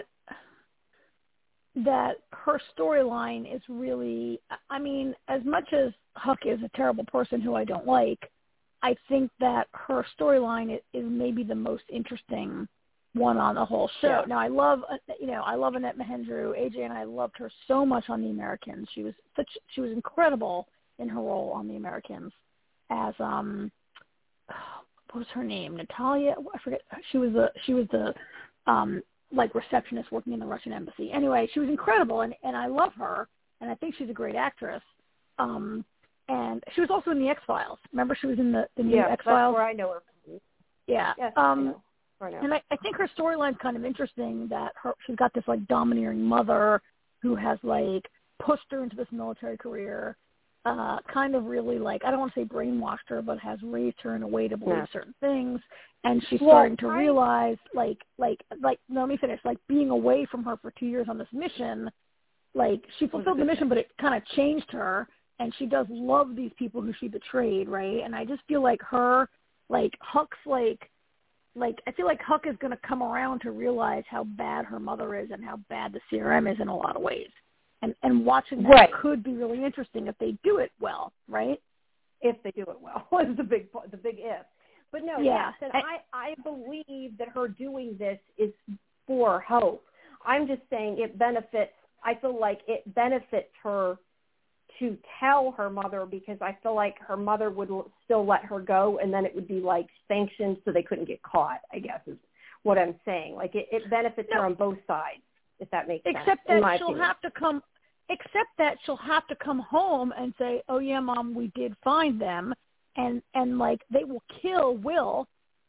her storyline is really, I mean, as much as Huck is a terrible person who I don't like, I think that her storyline is maybe the most interesting one on the whole show. Now, I love Annette Mahendru. AJ and I loved her so much on The Americans. She was incredible in her role on The Americans as what was her name? Natalia? I forget. She was the like receptionist working in the Russian embassy. Anyway, she was incredible, and I love her, and I think she's a great actress. And she was also in the X-Files. Remember, she was in the new X-Files? Yeah, that's where I know her. Yeah. Yes, and I think her storyline's kind of interesting, that she's got this like domineering mother who has like pushed her into this military career, kind of really like, I don't want to say brainwashed her, but has raised her in a way to believe certain things. And she's starting to realize let me finish, like being away from her for 2 years on this mission, like she fulfilled the mission, but it kind of changed her. And she does love these people who she betrayed, right? And I just feel like Huck's I feel like Huck is going to come around to realize how bad her mother is and how bad the CRM is in a lot of ways. And watching that could be really interesting if they do it well, right? If they do it well is the big if. But no, yes, and I believe that her doing this is for Hope. I'm just saying I feel like it benefits her to tell her mother, because I feel like her mother would still let her go, and then it would be like sanctioned so they couldn't get caught, I guess is what I'm saying. Like it benefits her on both sides, if that makes sense. Except that she'll have to come home and say, oh yeah, Mom, we did find them, and like they will kill Will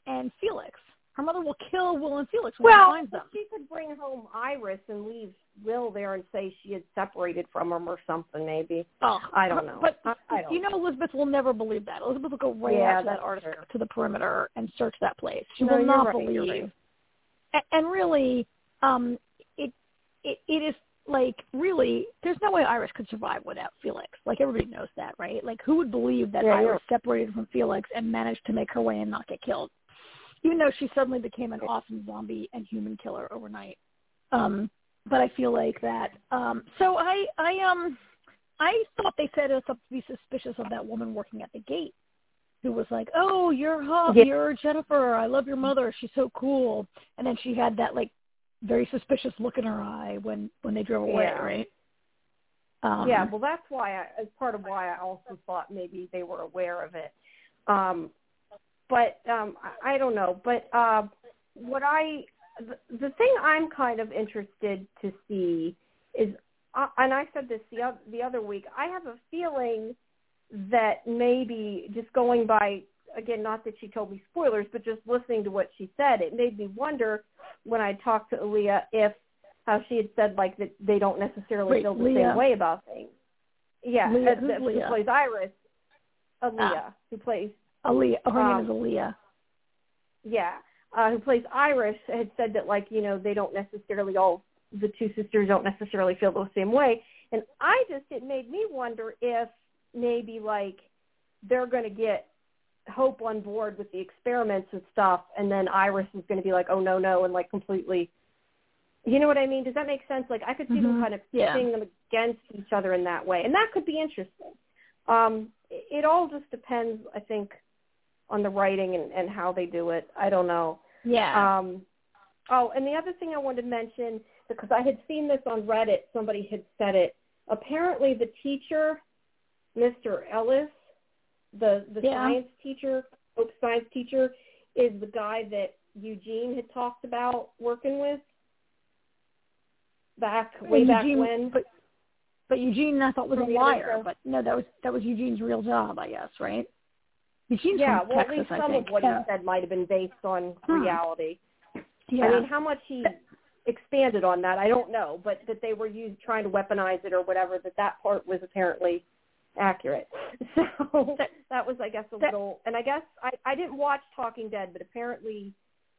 and Felix. Her mother will kill Will and Felix when she finds them. Well, she could bring home Iris and leave Will there and say she had separated from him or something, maybe. Oh, I don't know. But I don't know Elizabeth will never believe that. Elizabeth will go right after that artist to the perimeter and search that place. She will not believe. And really, it is like, really, there's no way Iris could survive without Felix. Like, everybody knows that, right? Like, who would believe that Iris separated from Felix and managed to make her way and not get killed? Even though she suddenly became an awesome zombie and human killer overnight. But I feel like that. So I thought they set us up to be suspicious of that woman working at the gate, who was like, "Oh, you're Huff, you're Jennifer. I love your mother. She's so cool." And then she had that like very suspicious look in her eye when they drove away, right? Well, that's why as part of why I also thought maybe they were aware of it. But I don't know. But the thing I'm kind of interested to see is, and I said this the other week, I have a feeling that maybe just going by, again, not that she told me spoilers, but just listening to what she said, it made me wonder when I talked to Aaliyah how she had said like that they don't necessarily feel the same way about things. Yeah, who plays Iris? Aaliyah, who plays Aaliyah. Her name is Aaliyah. Yeah, who plays Iris had said that like they don't necessarily the two sisters don't necessarily feel the same way, and it made me wonder if maybe like they're going to get Hope on board with the experiments and stuff, and then Iris is going to be like, oh no, and like completely, you know what I mean? Does that make sense? Like I could see them kind of seeing them against each other in that way, and that could be interesting. It all just depends, I think, on the writing and how they do it. I don't know. Yeah. And the other thing I wanted to mention, because I had seen this on Reddit, somebody had said it. Apparently the teacher, Mr. Ellis, the science teacher, Hope's science teacher, is the guy that Eugene had talked about working with way back when. But Eugene, I thought, was a liar. But no, that was Eugene's real job, I guess, right? Eugene's from Texas, at least some of what he said might have been based on reality. Yeah. I mean, how much he expanded on that, I don't know, but that they were trying to weaponize it or whatever, that part was apparently accurate. So that was, I guess, a little, and I guess I didn't watch Talking Dead, but apparently,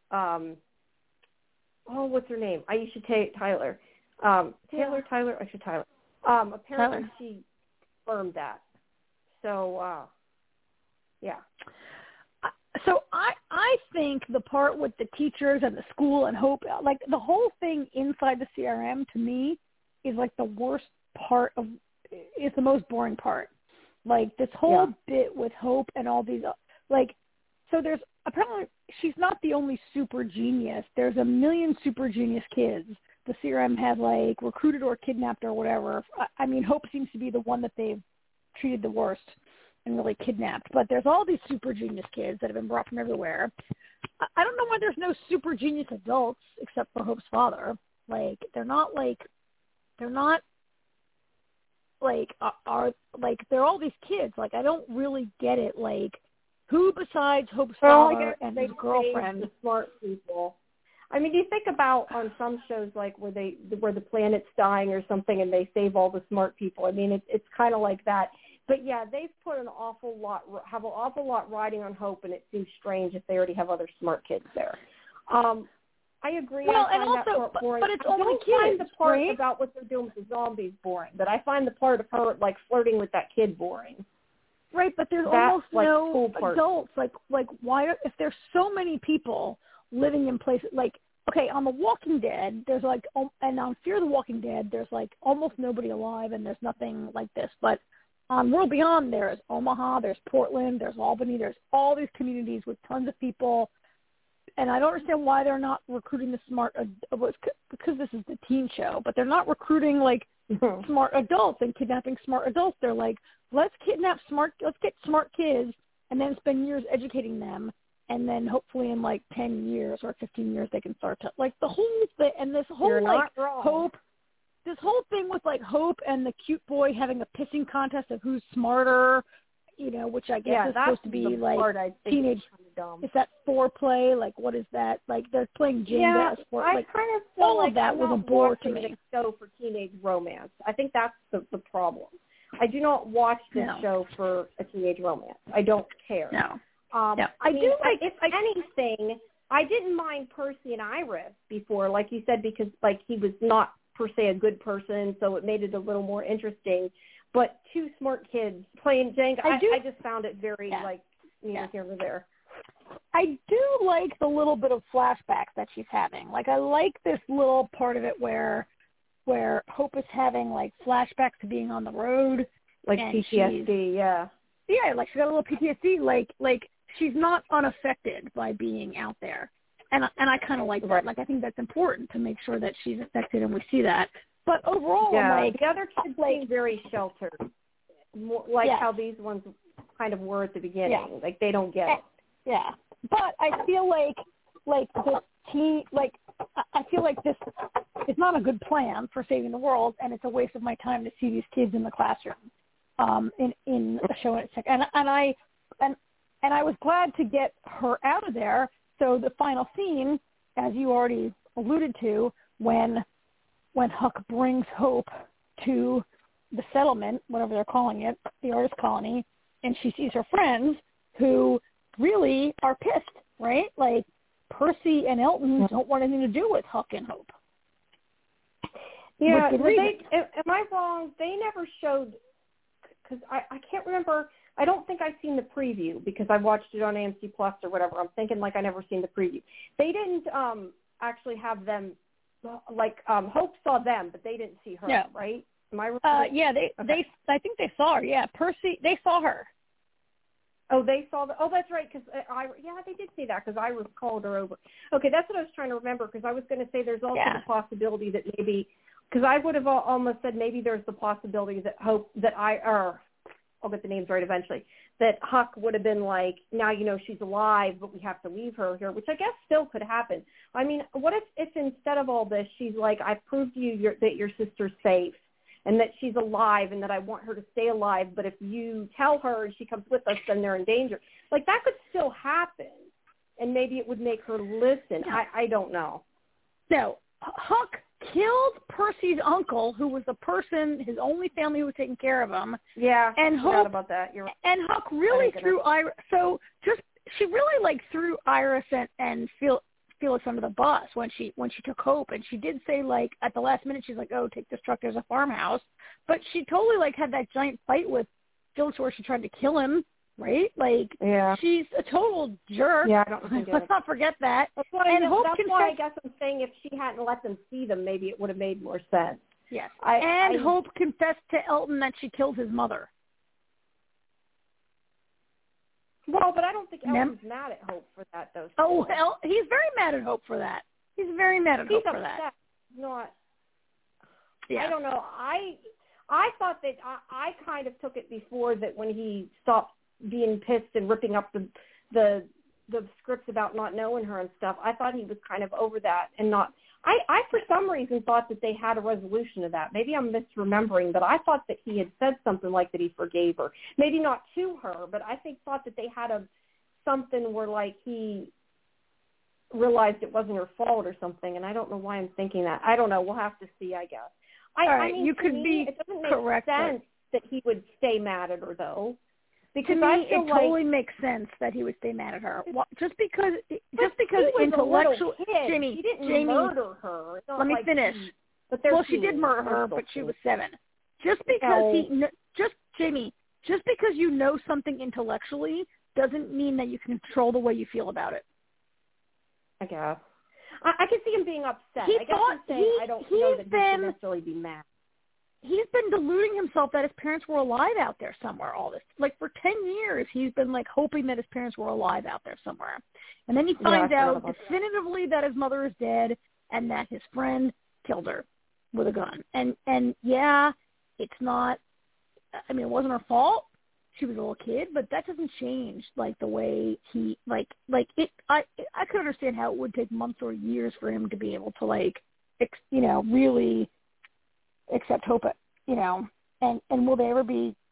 what's her name? Aisha Tyler. Tyler. Apparently she confirmed that. So, yeah. So I think the part with the teachers and the school and Hope, like the whole thing inside the CRM to me is like the worst part is the most boring part. Like this whole bit with Hope and all these, like, so there's apparently she's not the only super genius. There's a million super genius kids the CRM had like recruited or kidnapped or whatever. I mean, Hope seems to be the one that they've treated the worst and really kidnapped. But there's all these super genius kids that have been brought from everywhere. I don't know why there's no super genius adults except for Hope's father. Like they're not like they're all these kids. Like I don't really get it. Like who besides Hope's father and his girlfriend? The smart people. I mean, do you think about on some shows like where the planet's dying or something, and they save all the smart people? I mean, it's kind of like that. But yeah, they've put have an awful lot riding on Hope, and it seems strange if they already have other smart kids there. I agree. Well, I find and also, that part boring. but it's only kids. I find the part right? about what they're doing with the zombies boring, but I find the part of her like flirting with that kid boring. Right, but there's almost no adults. Like why? If there's so many people living in places like, okay, on The Walking Dead, there's like, and on Fear the Walking Dead, there's like almost nobody alive, and there's nothing like this. But on World Beyond, there's Omaha, there's Portland, there's Albany, there's all these communities with tons of people. And I don't understand why they're not recruiting the smart, because this is the teen show, but they're not recruiting like smart adults and kidnapping smart adults. They're like, let's get smart kids and then spend years educating them. And then hopefully in like 10 years or 15 years, they can start to like the whole thing. And this whole like Hope, this whole thing with like Hope and the cute boy having a pissing contest of who's smarter. which I guess is supposed to be like teenage. Is that foreplay? Like, what is that? Like, they're playing Jenga as sport. Like, I kind of feel all like of that I'm was a not bore to watching me. this show for teenage romance. I think that's the problem. I do not watch this show for a teenage romance. I don't care. No. I do like, if anything, I didn't mind Percy and Iris before, like you said, because like he was not per se a good person, so it made it a little more interesting. But two smart kids playing Jenga, I just found it very here or there. I do like the little bit of flashbacks that she's having. Like, I like this little part of it where Hope is having like flashbacks to being on the road, like PTSD. Yeah, like she got a little PTSD. Like she's not unaffected by being out there, and I kind of like that. Like, I think that's important to make sure that she's affected, and we see that. But overall, the other kids seem very sheltered, more like how these ones kind of were at the beginning. Yeah. Like, they don't get it. Yeah, but I feel like I feel like this is not a good plan for saving the world, and it's a waste of my time to see these kids in the classroom, in a show. And I was glad to get her out of there. So the final scene, as you already alluded to, when Huck brings Hope to the settlement, whatever they're calling it, the artist colony, and she sees her friends who really are pissed, right? Like, Percy and Elton don't want anything to do with Huck and Hope. Yeah, am I wrong? They never showed, because I can't remember. I don't think I've seen the preview because I watched it on AMC Plus or whatever. I'm thinking like I never seen the preview. They didn't actually have them, like Hope saw them, but they didn't see her, right? Am I right? I think they saw her. Yeah, Percy, they saw her. Oh, they saw that's right, because they did see that, because Iris called her over. Okay, that's what I was trying to remember, because I was going to say there's also the possibility that maybe, because I would have almost said maybe there's the possibility that I'll get the names right eventually, that Huck would have been like, now she's alive, but we have to leave her here, which I guess still could happen. I mean, what if instead of all this, she's like, I've proved to you that your sister's safe, and that she's alive, and that I want her to stay alive, but if you tell her and she comes with us, then they're in danger. Like, that could still happen, and maybe it would make her listen. I don't know. No, Huck killed Percy's uncle, who was the person, his only family who was taking care of him. Yeah, and I forgot about that. You're right. And Huck really threw Iris. So she really like threw Iris and Felix under the bus when she took Hope, and she did say, like, at the last minute, she's like, oh, take this truck, there's a farmhouse, but she totally like had that giant fight with Felix where she tried to kill him, right? Like, she's a total jerk. Yeah, I don't think let's not forget that. That's why I guess I'm saying if she hadn't let them see them, maybe it would have made more sense. Yes. Hope confessed to Elton that she killed his mother. Well, but I don't think Elton's mad at Hope for that, though. Oh, he's very mad at Hope for that. He's very mad at Hope for that. Not. Yeah. I don't know. I thought that I kind of took it before that when he stopped being pissed and ripping up the scripts about not knowing her and stuff. I thought he was kind of over that and not. I for some reason thought that they had a resolution to that. Maybe I'm misremembering, but I thought that he had said something like that he forgave her. Maybe not to her, but I thought that they had something where like he realized it wasn't her fault or something, and I don't know why I'm thinking that. I don't know. We'll have to see, I guess. I mean, you could be it doesn't make correct sense that he would stay mad at her, though. Because to me, it totally makes sense that he would stay mad at her. Well, just because intellectual Jamie, he didn't murder her. Let me finish. She did murder her, but she was 7. Just because just because you know something intellectually doesn't mean that you can control the way you feel about it. I guess. I can see him being upset. I don't know that he should necessarily be mad. He's been deluding himself that his parents were alive out there somewhere all this. Like, for 10 years, he's been, like, hoping that his parents were alive out there somewhere. And then he finds out definitively that his mother is dead and that his friend killed her with a gun. And it's not, I mean, it wasn't her fault. She was a little kid, but that doesn't change, like, the way he, I could understand how it would take months or years for him to be able to, like, really accept Hope, and will they ever be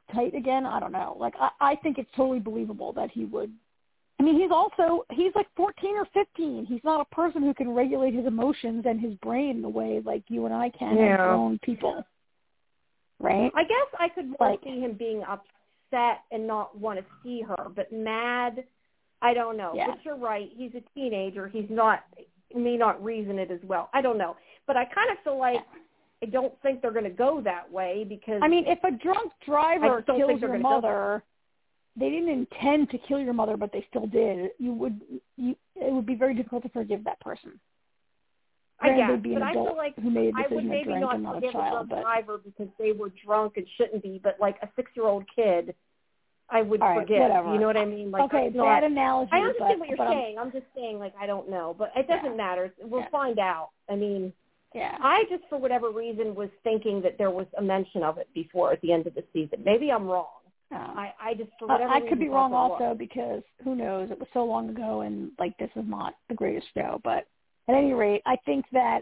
tight again, I don't know. Like, I think it's totally believable that he would. I mean, he's like 14 or 15. He's not a person who can regulate his emotions and his brain the way like you and I can as grown people. Right? I guess I could see him being upset and not want to see her, but mad, I don't know. Yeah. But you're right. He's a teenager. He may not reason it as well. I don't know. But I kind of feel like I don't think they're going to go that way because... I mean, if a drunk driver kills your mother, they didn't intend to kill your mother, but they still did. It would be very difficult to forgive that person. I guess, but I feel like who made a decision I would maybe not forgive a drunk driver because they were drunk and shouldn't be, but like a 6-year-old kid, I would forgive. Whatever. You know what I mean? Like, okay, bad analogy. I understand what you're saying. I'm just saying, like, I don't know, but it doesn't matter. We'll find out. I mean, I just, for whatever reason, was thinking that there was a mention of it before at the end of the season. Maybe I'm wrong. I just, for whatever reason, I could be wrong also because who knows? It was so long ago, and like this is not the greatest show. But at any rate, I think that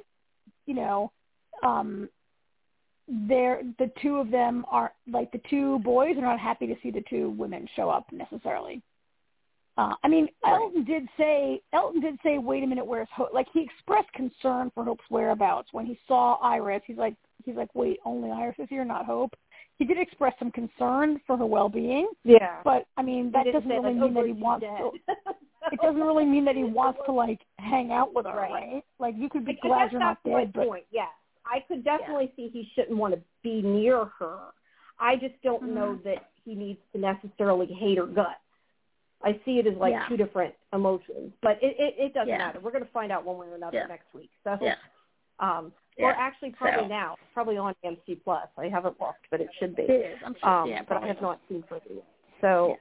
the two of them are like the two boys are not happy to see the two women show up necessarily. I mean, Elton did say, wait a minute, where's Hope? Like, he expressed concern for Hope's whereabouts when he saw Iris. He's like, wait, only Iris is here, not Hope. He did express some concern for her well-being. Yeah. But I mean, that doesn't really mean that he wants to. It doesn't really mean that he wants to like hang out with her, right? Like, you could be glad you're not dead. But point. Yes, I could definitely see he shouldn't want to be near her. I just don't know that he needs to necessarily hate her guts. I see it as like two different emotions, but it doesn't matter. We're going to find out one way or another next week. So, or actually probably now, probably on AMC Plus. I haven't looked, but it should be. It is. I'm sure. But I have not seen further yet. So,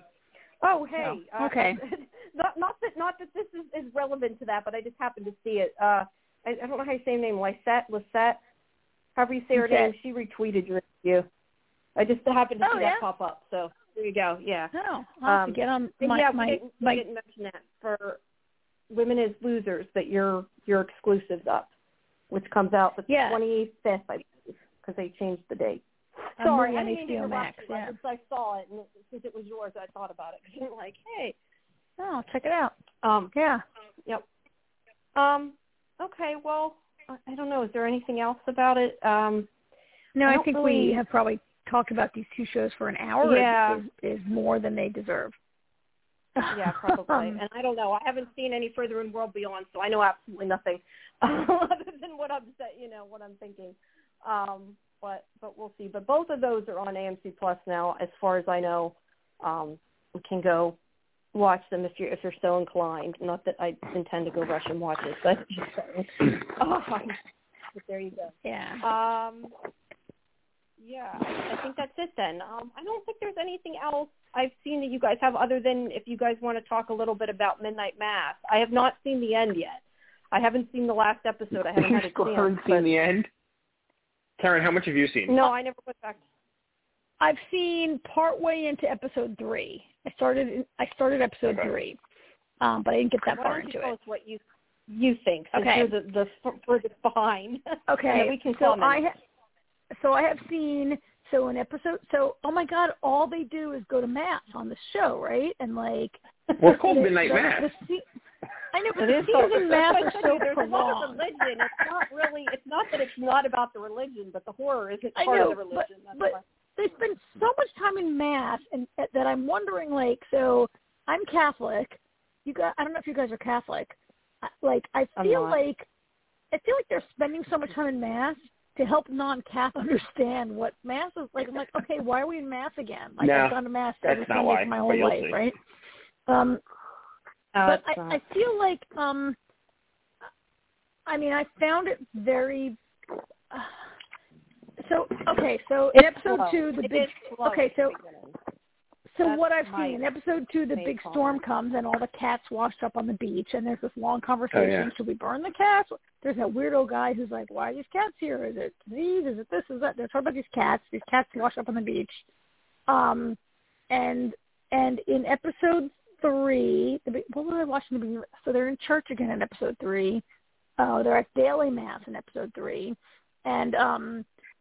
okay. Not that this is relevant to that, but I just happened to see it. I don't know how you say her name, Lisette, however you say her name. She retweeted your review. I just happened to see that pop up. So there you go. Yeah. Oh, I'll have to get on we didn't mention that for Women as Losers that you're exclusives up, which comes out the 25th, I believe, because they changed the date. Sorry, I didn't mean to Max. I saw it, and since it was yours, I thought about it. I'm like, hey. Oh, check it out. Yep. Okay, well, I don't know. Is there anything else about it? No, I think we have probably talked about these two shows for an hour. Yeah. Is more than they deserve. Yeah, probably. And I don't know. I haven't seen any further in World Beyond, so I know absolutely nothing other than what I'm thinking. But we'll see. But both of those are on AMC Plus now, as far as I know. We can go watch them if you're so inclined. Not that I intend to go rush and watch it, but just saying. But there you go. Yeah. I think that's it then. I don't think there's anything else I've seen that you guys have other than if you guys want to talk a little bit about Midnight Mass. I have not seen the end yet. I haven't seen the last episode. I haven't had a chance. You haven't seen the end? Karen, how much have you seen? No, I never went back. I've seen partway into episode 3. I started episode 3, but I didn't get that far into it. Why don't you tell us what you think, since you're the furthest behind. Okay, we can comment. I have seen an episode. So, oh my God, all they do is go to mass on the show, right? And like, well, it's called Midnight Mass. I know, but the season mass is so there's prolonged. A lot of religion. It's not really. It's not that it's not about the religion, but the horror isn't part of the religion. But they spend so much time in mass, and that I'm wondering, like, so I'm Catholic. I don't know if you guys are Catholic. Like, I feel like they're spending so much time in mass to help non-Catholics understand what mass is like. I'm like, okay, why are we in mass again? Like, I've gone to mass every Sunday for my whole life, right? But I feel like, I mean, I found it very. So in episode 2, the big. Okay, so what I've seen in episode 2, the big storm comes and all the cats washed up on the beach, and there's this long conversation. Oh, yeah. Should we burn the cats? There's that weirdo guy who's like, "Why are these cats here? Is it disease? Is it this? Is that?" They're talking about these cats. These cats wash up on the beach. And in episode 3, what was I watching? The beginning? So they're in church again in episode 3. They're at daily mass in episode 3, and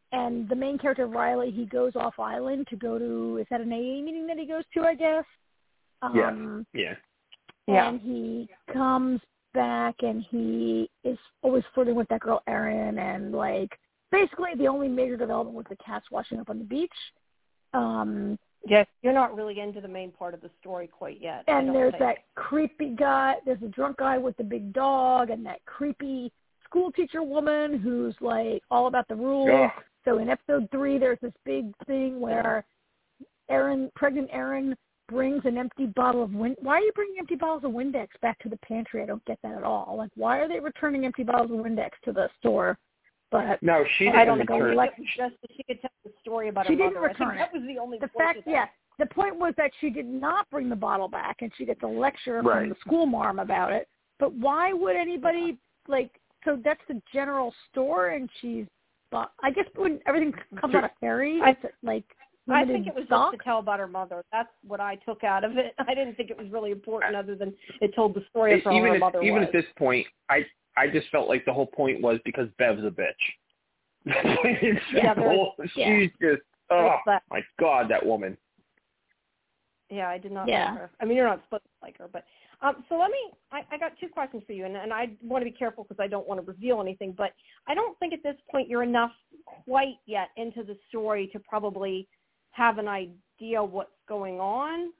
and the main character, Riley, he goes off island to go to, is that an AA meeting that he goes to, I guess? Yeah. And he comes back, and he is always flirting with that girl, Erin, and, like, basically the only major development was the cats washing up on the beach. Yes, you're not really into the main part of the story quite yet. And there's that creepy guy, there's a drunk guy with the big dog, and that creepy school teacher woman who's, like, all about the rules. Ugh. So in episode 3, there's this big thing where pregnant Erin brings an empty bottle of why are you bringing empty bottles of Windex back to the pantry? I don't get that at all. Like, why are they returning empty bottles of Windex to the store? But no, she didn't. I don't think it was just that she could tell the story about her mother. She didn't return it. That was the only the fact. Yeah, the point was that she did not bring the bottle back, and she gets a lecture from the school marm about it. But why would anybody So that's the general store, and she's. I guess when everything comes out of Fairy, I think it was stock? just to tell about her mother. That's what I took out of it. I didn't think it was really important other than it told the story of her mother. Even at this point, I just felt like the whole point was because Bev's a bitch. She's just, oh, my God, that woman. Yeah, I did not like her. I mean, you're not supposed to like her, but so I got 2 questions for you, and I want to be careful because I don't want to reveal anything, but I don't think at this point you're enough quite yet into the story to probably have an idea what's going on.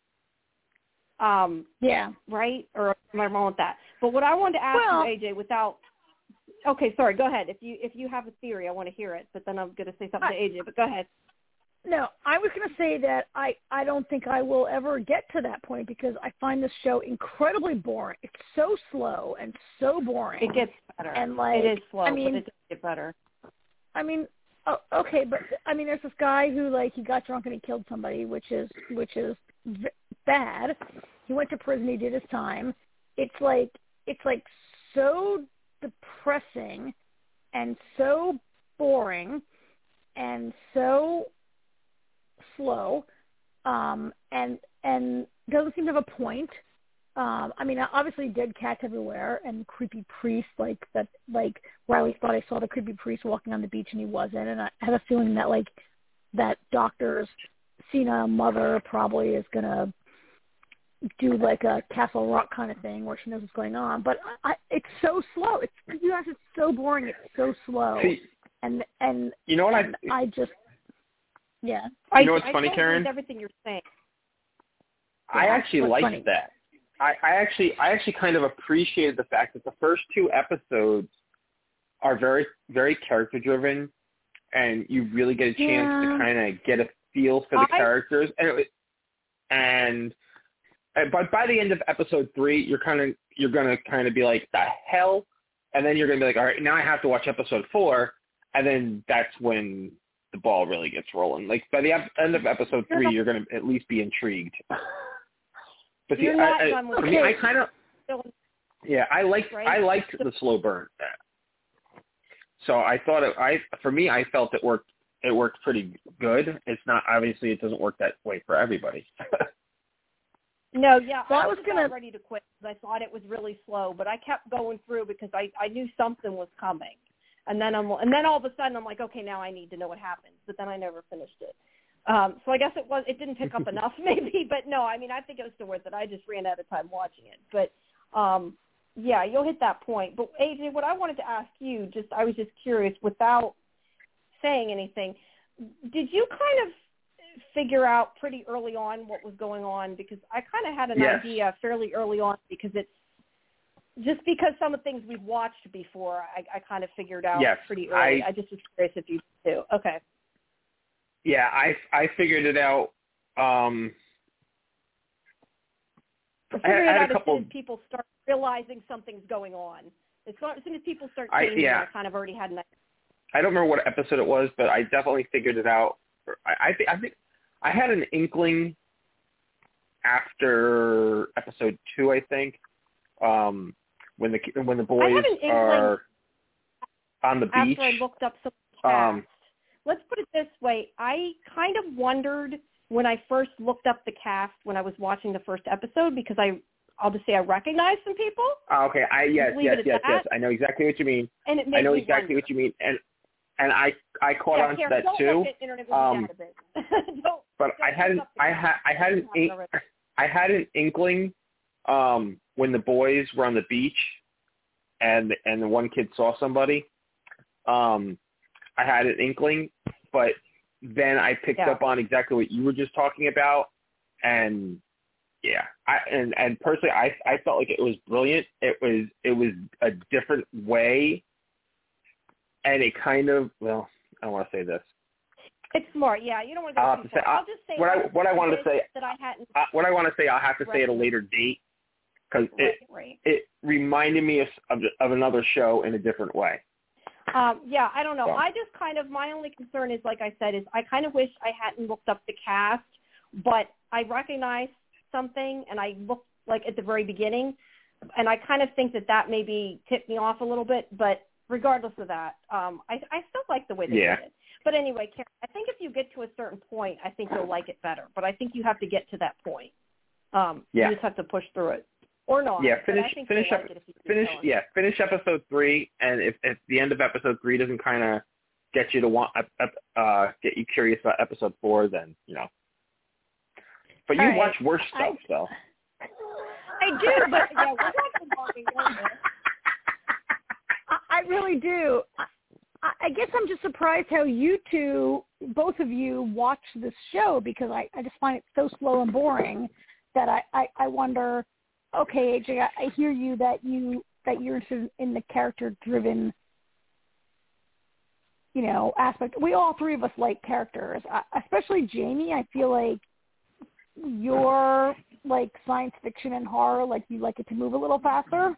Right? Or am I wrong with that? But what I wanted to ask you, AJ, okay, sorry, go ahead. If you have a theory, I want to hear it, but then I'm going to say something to AJ, but go ahead. No, I was going to say that I don't think I will ever get to that point because I find this show incredibly boring. It's so slow and so boring. It gets better. And it is slow, but it does get better. I mean, okay, but I mean, there's this guy who he got drunk and he killed somebody, which is bad. He went to prison. He did his time. It's like so depressing and so boring and so slow, and doesn't seem to have a point. I mean, obviously, dead cats everywhere and creepy priests like Riley thought I saw the creepy priest walking on the beach and he wasn't, and I had a feeling that that doctor's senile mother probably is gonna do a Castle Rock kind of thing where she knows what's going on. But it's so slow. It's so boring. It's so slow. See, and you know what I just. Yeah. You know what's funny, Karen? Everything you're saying. I actually liked that. I actually kind of appreciated the fact that the first 2 episodes are very, very character driven, and you really get a chance to kind of get a feel for the characters. But by the end of episode 3, you're gonna kind of be like, the hell, and then you're gonna be like, all right, now I have to watch episode 4, and then that's when the ball really gets rolling. Like by the end of episode 3, you're going to at least be intrigued. But see, I kind of, I liked the slow burn. So I thought for me, I felt it worked pretty good. It's not, obviously it doesn't work that way for everybody. No, yeah, I was ready to quit because I thought it was really slow, but I kept going through because I knew something was coming. And then all of a sudden I'm like, okay, now I need to know what happens. But then I never finished it. So I guess it didn't pick up enough maybe. But no, I mean, I think it was still worth it. I just ran out of time watching it. But yeah, you'll hit that point. But AJ, what I wanted to ask you, I was just curious without saying anything, did you kind of figure out pretty early on what was going on? Because I kind of had an idea fairly early on because just because some of the things we've watched before, I kind of figured out pretty early. I just was curious if you do. Okay. Yeah, I figured it out. I figured it out as soon as people start realizing something's going on. As soon as people start saying it, I kind of already had an idea. I don't remember what episode it was, but I definitely figured it out. I think I had an inkling after episode 2, I think. When the boys are on the beach. After I looked up some cast. Let's put it this way. I kind of wondered when I first looked up the cast when I was watching the first episode because I'll just say I recognized some people. Okay. Yes. I know exactly what you mean. And it made me exactly what you mean. and I caught on to that don't too. Look at Internet Movie Database. But I had an inkling when the boys were on the beach and the one kid saw somebody. I had an inkling, but then I picked up on exactly what you were just talking about, and and personally, I felt like it was brilliant. It was a different way, and it kind of, well, I don't want to say this. It's smart, yeah. You don't want to go too far. I'll just say what I want to say. That I hadn't. What I want to say, I'll have to say at a later date because it reminded me of another show in a different way. Yeah, I don't know. So. I just kind of, my only concern is, like I said, is I kind of wish I hadn't looked up the cast, but I recognized something, and I looked, like, at the very beginning, and I kind of think that maybe tipped me off a little bit, but regardless of that, I still like the way they did it. But anyway, Karen, I think if you get to a certain point, I think you'll like it better, but I think you have to get to that point. You just have to push through it. Or not. Yeah, finish episode 3, and if the end of episode 3 doesn't kind of get you to want get you curious about episode 4, then But you watch worse stuff, though. I do, but we're not talking over. I really do. I guess I'm just surprised how you two, both of you, watch this show because I just find it so slow and boring that I wonder. Okay, AJ, I hear you that you're interested in the character-driven, aspect. We all three of us like characters, especially Jamie. I feel like you're like science fiction and horror, like you like it to move a little faster.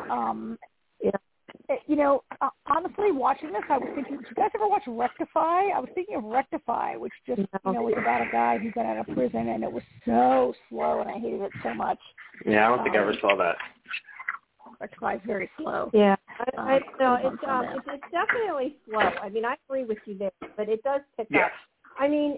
Honestly, watching this, I was thinking, did you guys ever watch Rectify? I was thinking of Rectify, which just, was about a guy who got out of prison, and it was so slow, and I hated it so much. Yeah, I don't think I ever saw that. Rectify is very slow. Yeah, it's definitely slow. I mean, I agree with you there, but it does pick up. I mean,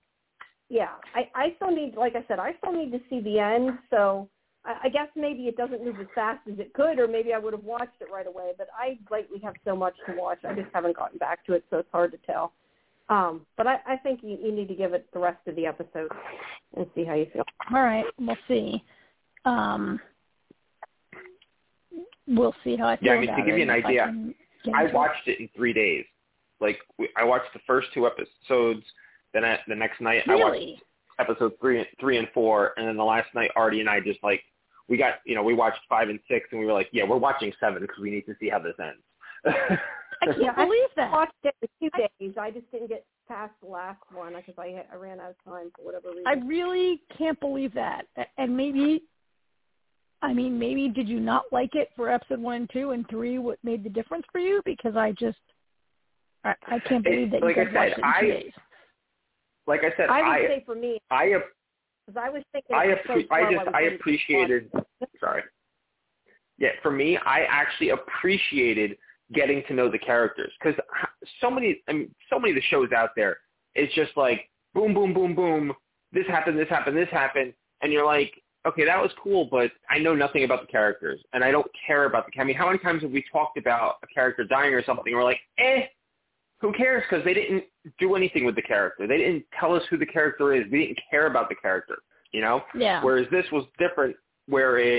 I still need, like I said, to see the end, so I guess maybe it doesn't move as fast as it could, or maybe I would have watched it right away, but I lately have so much to watch, I just haven't gotten back to it, so it's hard to tell. But I think you need to give it the rest of the episode and see how you feel. All right, we'll see. We'll see how I feel about it. To give you an idea, I watched it in 3 days. Like, I watched the first 2 episodes, then the next night I watched episode 3 and 4, and then the last night Artie and I just we watched 5 and 6, and we were like, we're watching 7 because we need to see how this ends. I can't believe that. I watched it in 2 days. I just didn't get past the last one because I ran out of time for whatever reason. I really can't believe that. And maybe did you not like it for episode 1 and 2 and 3? What made the difference for you? Because I can't believe that you guys watched it in 2 days. Like I said, I would say for me, because I was thinking, I appreciated. Sorry. Yeah, for me, I actually appreciated getting to know the characters because so many of the shows out there, it's just like boom, boom, boom, boom. This happened, this happened, this happened, and you're like, okay, that was cool, but I know nothing about the characters, and I don't care about the. I mean, how many times have we talked about a character dying or something, and we're like, who cares? Because they didn't do anything with the character. They didn't tell us who the character is. We didn't care about the character, Yeah. Whereas this was different, where it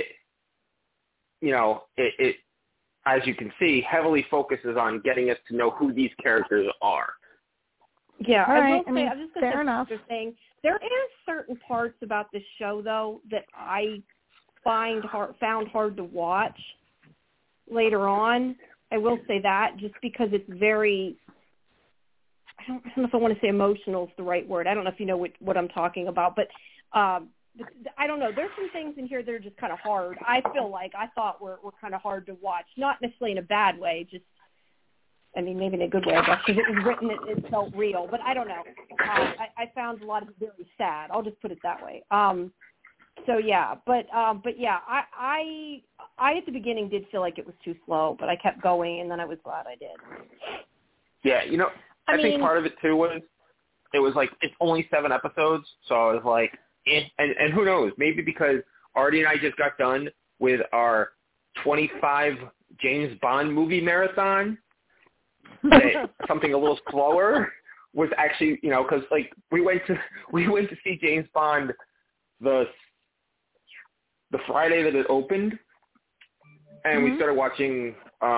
as you can see, heavily focuses on getting us to know who these characters are. Yeah, I'm just going fair enough. Saying there is certain parts about this show though that I found hard to watch later on. I will say that just because it's very. I don't know if I want to say emotional is the right word. I don't know if you know what I'm talking about, but I don't know. There's some things in here that are just kind of hard. I thought were kind of hard to watch, not necessarily in a bad way, just, maybe in a good way, I guess, because it was written, it felt real, but I don't know. I found a lot of it very sad. I'll just put it that way. So yeah, but yeah, I at the beginning did feel like it was too slow, but I kept going, and then I was glad I did. Yeah, I think part of it too was it was like it's only 7 episodes, so I was like, and who knows? Maybe because Artie and I just got done with our 25 James Bond movie marathon, something a little slower was actually, because like we went to see James Bond the Friday that it opened, and we started watching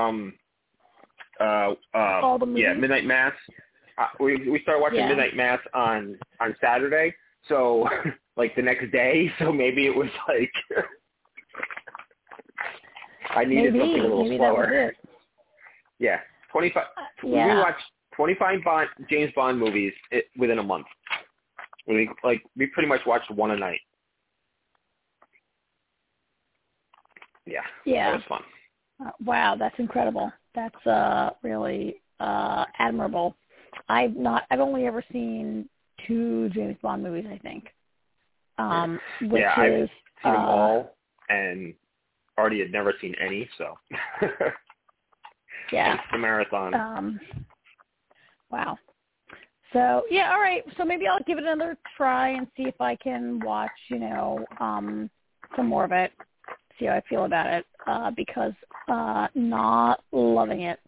all the movies. Midnight Mass. We started watching Midnight Mass on Saturday, so like the next day. So maybe it was like I needed something a little slower. That was it. Yeah, 25. We watched 25 James Bond movies within a month. We pretty much watched one a night. Yeah. Yeah. It was fun. Wow, that's incredible. That's really admirable. I've only ever seen 2 James Bond movies, I think. Which I've is seen them all, and already had never seen any, so it's the marathon. Wow. So all right. So maybe I'll give it another try and see if I can watch, some more of it. See how I feel about it, because not loving it.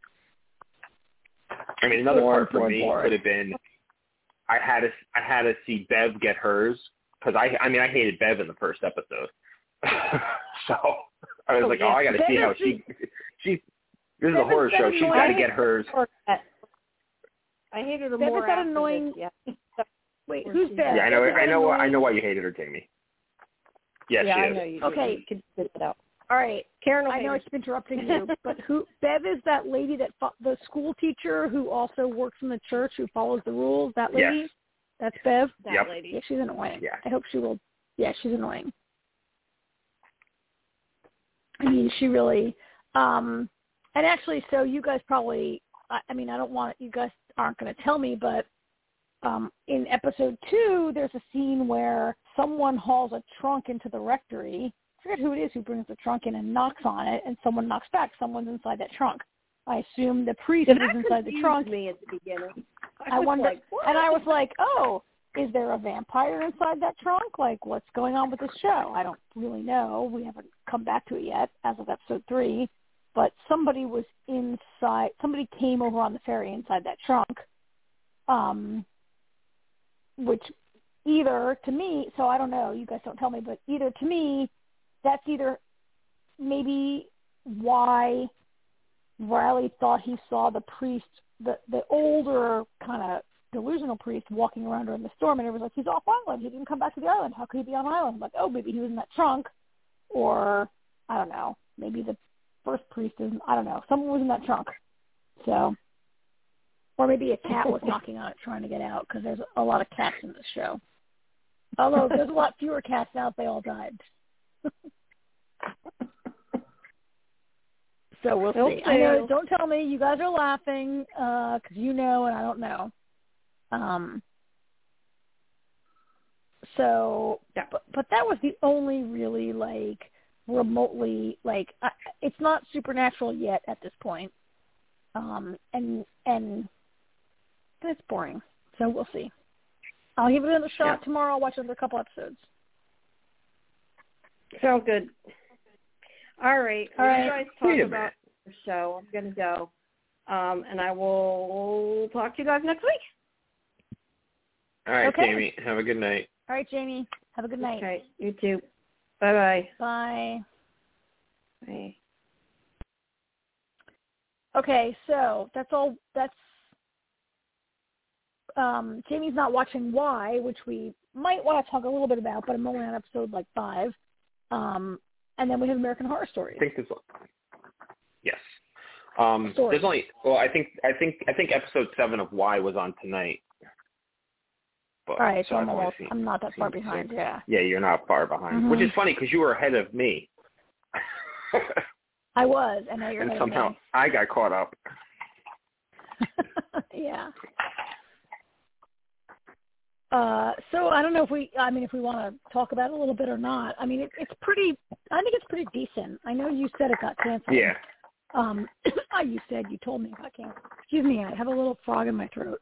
I mean, another part for me could have been I had to see Bev get hers, because I hated Bev in the first episode. So I was I got to see how she this is a horror show. She's got to get hers. I hated her more after annoying. This. Yeah. Wait, who's Bev? Yeah, I know why you hated her, Jamie. Yes, yeah, she I is. know you. Okay, you can spit it out. All right, Karen. I know I keep interrupting you, but Bev is that lady the school teacher who also works in the church who follows the rules. That lady. Yes. That's Bev. That lady. Yeah, she's annoying. Yeah. I hope she will. Yeah, she's annoying. I mean, she really. And actually, so you guys probably. I mean, I don't want you guys aren't going to tell me, but in episode 2, there's a scene where someone hauls a trunk into the rectory. I forget who it is who brings the trunk in and knocks on it, and someone knocks back. Someone's inside that trunk. I assume the priest was inside the trunk. Me at the beginning. I wonder, and I was like, oh, is there a vampire inside that trunk? Like, what's going on with this show? I don't really know. We haven't come back to it yet as of episode 3. But somebody was inside. Somebody came over on the ferry inside that trunk, which either to me, so I don't know, you guys don't tell me, but either to me, that's either maybe why Riley thought he saw the priest, the older kind of delusional priest walking around during the storm, and it was like, he's off island. He didn't come back to the island. How could he be on island? Like, oh, maybe he was in that trunk, or I don't know, maybe the first priest isn't, I don't know, someone was in that trunk. So, or maybe a cat was knocking on it trying to get out, because there's a lot of cats in this show. Although there's a lot fewer cats now, they all died. So we'll see. I know, don't tell me. You guys are laughing because you know and I don't know. So, but that was the only really remotely it's not supernatural yet at this point. And it's boring. So we'll see. I'll give it another shot tomorrow. I'll watch another couple episodes. Sounds good. All right. You guys talk about the show. I'm going to go. And I will talk to you guys next week. All right, Jamie. Have a good night. All right, Jamie. Have a good night. Okay. You too. Bye-bye. Bye. Bye. Okay, so that's all. That's Jamie's not watching Y, which we might want to talk a little bit about, but I'm only on episode 5. And then we have American Horror Stories. I think there's yes. There's only I think episode 7 of Y was on tonight. But, all right, so I'm not that far behind. 6. Yeah. Yeah, you're not far behind, which is funny because you were ahead of me. I was, and now you're ahead of me. And somehow I got caught up. Yeah. So I don't know if we want to talk about it a little bit or not. I mean, I think it's pretty decent. I know you said it got canceled. Yeah. You told me it got canceled. Excuse me, I have a little frog in my throat.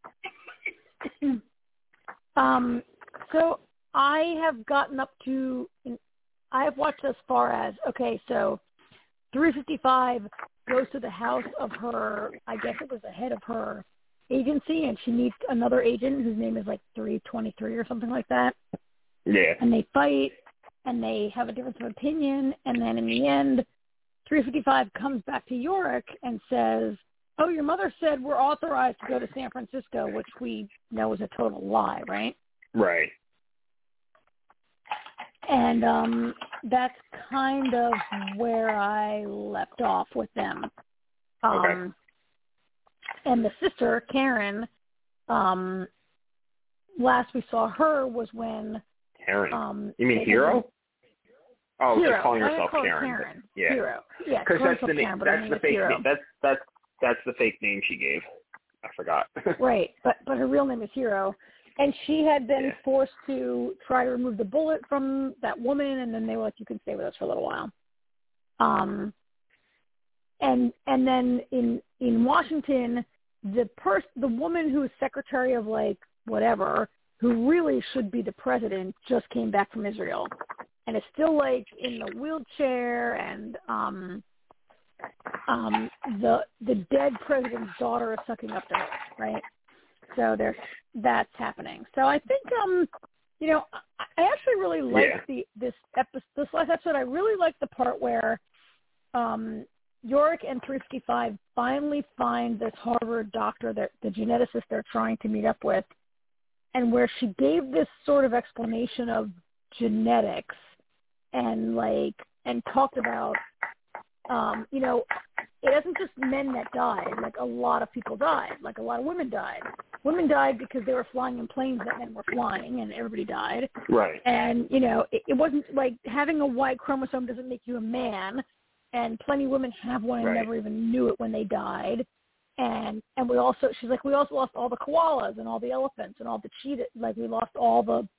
So I have gotten up to, I have watched as far as, so 355 goes to the house of her, I guess it was the head of her agency, and she meets another agent whose name is like 323 or something like that. Yeah. And they fight, and they have a difference of opinion, and then in the end, 355 comes back to Yorick and says, oh, your mother said we're authorized to go to San Francisco, which we know is a total lie, right? Right. And that's kind of where I left off with them. Okay. And the sister, Karen, last we saw her was when... Karen? You mean Hero? Oh, Hero. she's calling I herself call Karen. Yeah. Hero. Yeah, because that's the name. Karen, That's the fake name. That's the fake name she gave. I forgot. Right, but her real name is Hero, and she had been forced to try to remove the bullet from that woman, and then they were like, "You can stay with us for a little while." And then in Washington, the woman who is secretary of like whatever, who really should be the president, just came back from Israel, and is still like in the wheelchair, and the dead president's daughter is sucking up to her, right? So that's happening. So I think I actually really liked this last episode. I really liked the part where Yorick and 355 finally find this Harvard doctor, the geneticist they're trying to meet up with, and where she gave this sort of explanation of genetics and talked about, it isn't just men that died. Like, a lot of people died. Like, a lot of women died. Women died because they were flying in planes that men were flying, and everybody died. Right. And, it wasn't like having a Y chromosome doesn't make you a man, and plenty of women have one and never even knew it when they died. And we also lost all the koalas and all the elephants and all the cheetahs. Like, we lost all the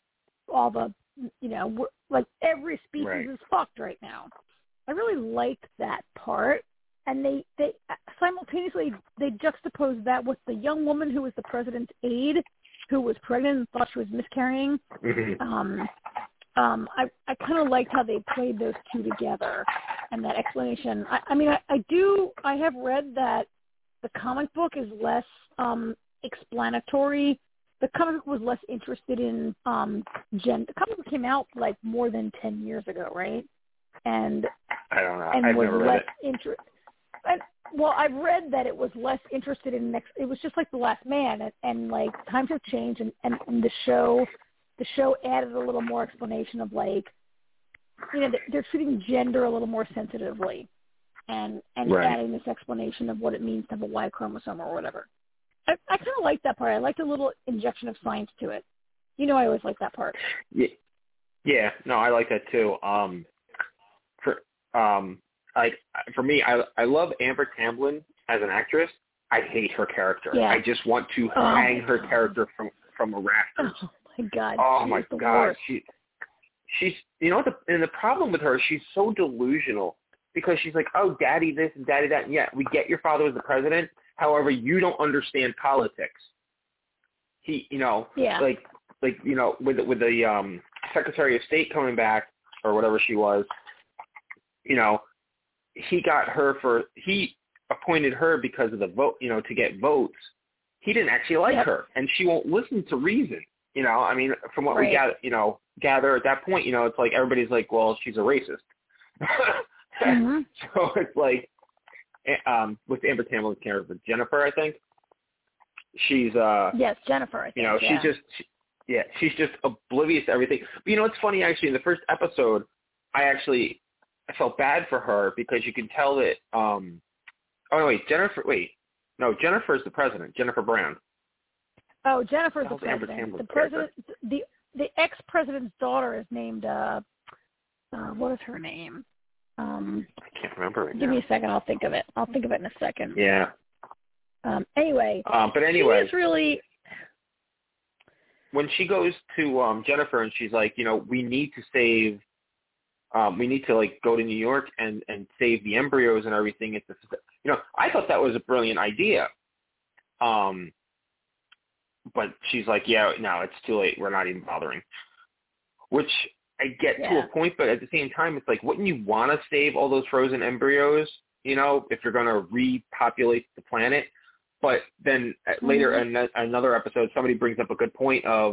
like, every species is fucked right now. I really liked that part. And they simultaneously, they juxtaposed that with the young woman who was the president's aide, who was pregnant and thought she was miscarrying. Mm-hmm. I kind of liked how they played those two together and that explanation. I have read that the comic book is less explanatory. The comic book was less interested in the comic book came out like more than 10 years ago, right? And I don't know. And I've was never read it. Well, I've read that it was less interested in it was just like The Last Man, and like times have changed, and the show added a little more explanation of like, they're treating gender a little more sensitively, and adding this explanation of what it means to have a Y chromosome or whatever. I kind of liked that part. I liked a little injection of science to it. I always like that part. Yeah. No, I like that too. For me, I love Amber Tamblyn as an actress. I hate her character. Yeah. I just want to hang her character from a rafters. Oh my god. Oh my god. Worst. She's and the problem with her, she's so delusional because she's like, oh, daddy this and daddy that. And yeah, we get your father was the president. However, you don't understand politics. He, with the Secretary of State coming back or whatever she was, he appointed her because of the vote, to get votes. He didn't actually like her, and she won't listen to reason. From what we gather at that point, it's like everybody's like, well, she's a racist. Mm-hmm. So it's like, with Amber Tamblyn's character, Jennifer, I think. She's yes, Jennifer. I think, she's just oblivious to everything. But it's funny actually. In the first episode, I felt bad for her because you can tell that. Jennifer's the president. Jennifer Brown. Oh, Jennifer's the president. The president, the ex-president's daughter is named. What is her name? I can't remember right now. Give me a second. I'll think of it. In a second. Yeah. Anyway. But anyway. She is really. When she goes to Jennifer and she's like, we need to save. We need to like go to New York and save the embryos and everything. I thought that was a brilliant idea. But she's like, yeah, no, it's too late. We're not even bothering. Which I get to a point, but at the same time, it's like, wouldn't you want to save all those frozen embryos if you're going to repopulate the planet. But then later in another episode, somebody brings up a good point of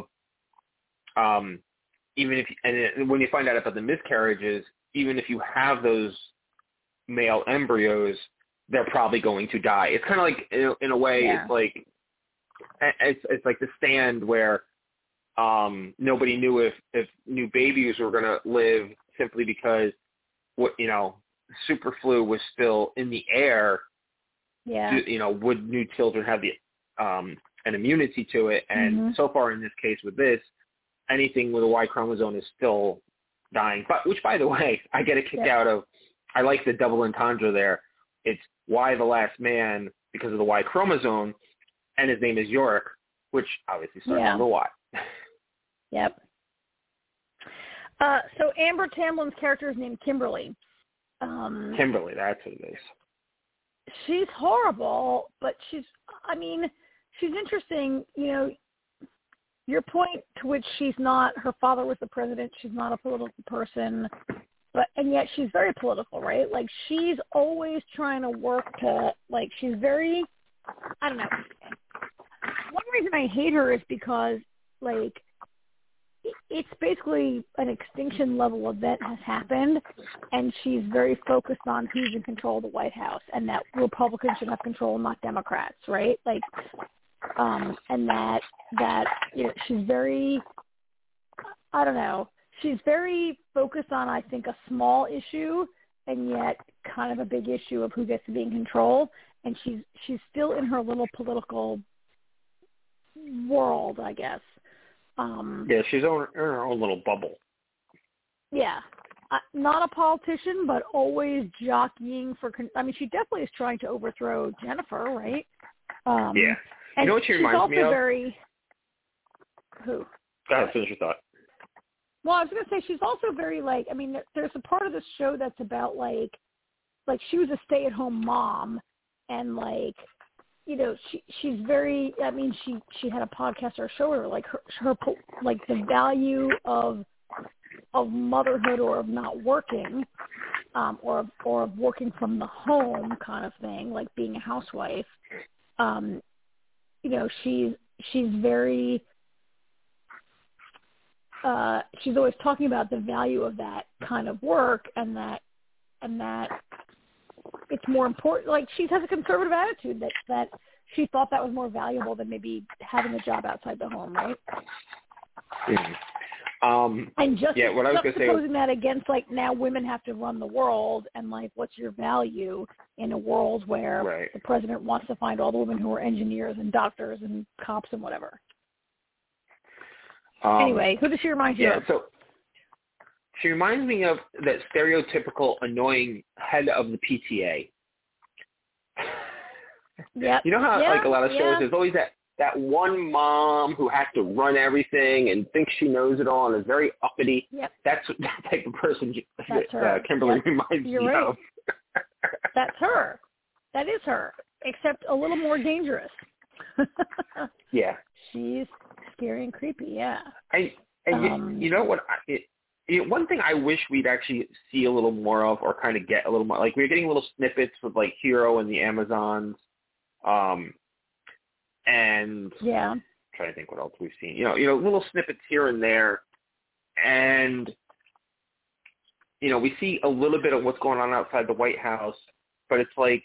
even if, and when you find out about the miscarriages, even if you have those male embryos, they're probably going to die. It's kind of like, in a way, it's like The Stand, where nobody knew if new babies were going to live simply because super flu was still in the air. Yeah. Would new children have the an immunity to it? And so far in this case with this, anything with a Y chromosome is still dying. But which, by the way, I get a kick out of. I like the double entendre there. It's Y the last man because of the Y chromosome, and his name is Yorick, which obviously starts with a Y. Yep. So Amber Tamlin's character is named Kimberly. Kimberly, that's what it is. She's horrible, but she's interesting. Your point to which her father was the president, she's not a political person, and yet she's very political, right? Like, she's always trying to work to, like, she's very, I don't know. One reason I hate her is because, like, it's basically an extinction level event has happened, and she's very focused on who's in control of the White House and that Republicans should have control, not Democrats, right? Like, and that she's very, I don't know, she's very focused on, I think, a small issue and yet kind of a big issue of who gets to be in control, and she's still in her little political world, I guess. She's in her own little bubble. Yeah. Not a politician, but always jockeying for she definitely is trying to overthrow Jennifer, right? Yeah. You know what she reminds me of? Who? Go ahead, finish your thought. Well, I was going to say she's also very, like, there's a part of the show that's about, like she was a stay-at-home mom, and, like, she's very, she had a podcast or a show where, like, her like, the value of motherhood or of not working, or of working from the home kind of thing, like being a housewife. She's very, she's always talking about the value of that kind of work, and that it's more important. Like, she has a conservative attitude that she thought that was more valuable than maybe having a job outside the home, right? And just what I was going to say was, that against, like, now women have to run the world, and, like, what's your value in a world where the president wants to find all the women who are engineers and doctors and cops and whatever. Anyway, who does she remind you of? So she reminds me of that stereotypical annoying head of the PTA. Yeah. You know how, like, a lot of shows, there's always that one mom who has to run everything and thinks she knows it all and is very uppity. Yep. That's that type of person Kimberly Kimberly reminds me of. That's her. That is her, except a little more dangerous. Yeah. She's scary and creepy, yeah. You know what? One thing I wish we'd actually see a little more of, or kind of get a little more, like, we're getting little snippets with, like, Hero and the Amazons, and I'm trying to think what else we've seen. Little snippets here and there, and we see a little bit of what's going on outside the White House, but it's like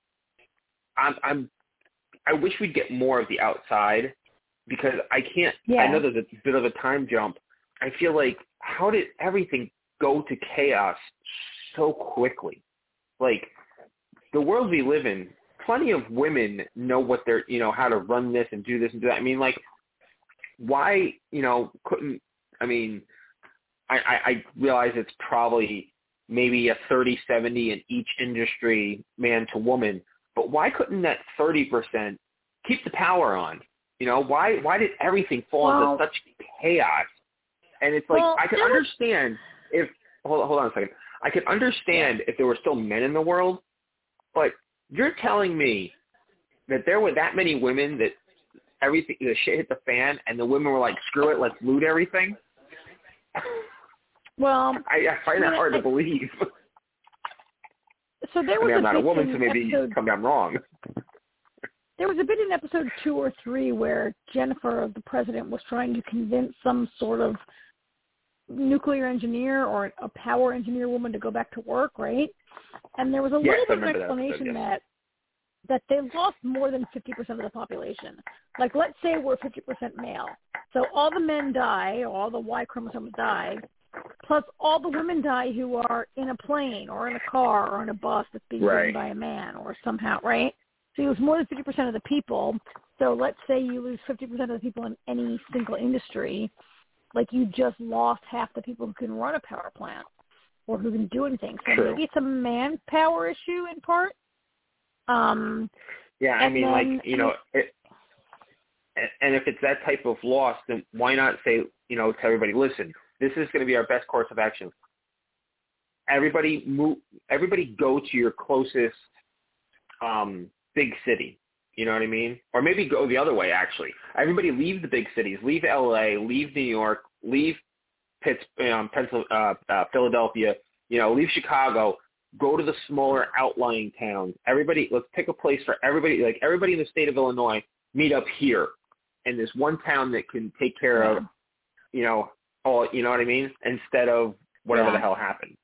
I wish we'd get more of the outside, because I can't. I know there's a bit of a time jump. I feel like, how did everything go to chaos so quickly? Like, the world we live in, plenty of women know what they're, how to run this and do this and do that. I mean, like, why, couldn't, I realize it's probably maybe a 30-70 in each industry, man to woman, but why couldn't that 30% keep the power on? Why did everything fall into such chaos? And it's like, I could understand if, hold on a second. I could understand if there were still men in the world, but you're telling me that there were that many women that the shit hit the fan and the women were like, screw it, let's loot everything? Well, I find that hard to believe. So there was I'm not a woman, in so maybe episode, I'm wrong. There was a bit in episode 2 or 3 where Jennifer, the president, was trying to convince some sort of nuclear engineer or a power engineer woman to go back to work, right? And there was a little bit of an explanation that they lost more than 50% of the population. Like, let's say we're 50% male. So all the men die, or all the Y chromosomes die, plus all the women die who are in a plane or in a car or in a bus that's being driven by a man or somehow, right? So you lose more than 50% of the people. So let's say you lose 50% of the people in any single industry. Like, you just lost half the people who can run a power plant or who can do anything. So maybe it's a manpower issue in part. Yeah, I mean, like, you know, and if it's that type of loss, then why not say, you know, to everybody, listen, this is going to be our best course of action. Everybody go to your closest big city. You know what I mean? Or maybe go the other way, actually. Everybody leave the big cities. Leave L.A., leave New York, leave Philadelphia, you know, leave Chicago. Go to the smaller outlying towns. Everybody, let's pick a place for everybody. Like, everybody in the state of Illinois, meet up here in this one town that can take care of, you know, all, you know what I mean? Instead of whatever the hell happened.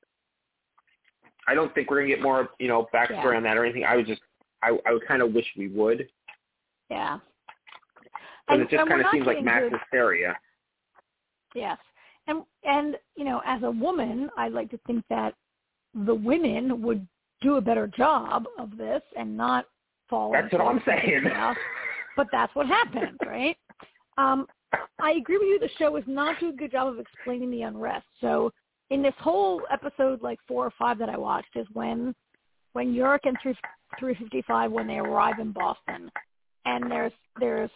I don't think we're going to get more, you know, backstory on that or anything. I would kind of wish we would. Yeah. Because it just kind of seems like mass hysteria. Yes. And, you know, as a woman, I'd like to think that the women would do a better job of this and not fall into That's what I'm saying. But that's what happens, right? I agree with you. The show is not doing a good job of explaining the unrest. So in this whole episode, like 4 or 5 that I watched, is when Yorick and 355, when they arrive in Boston, and there's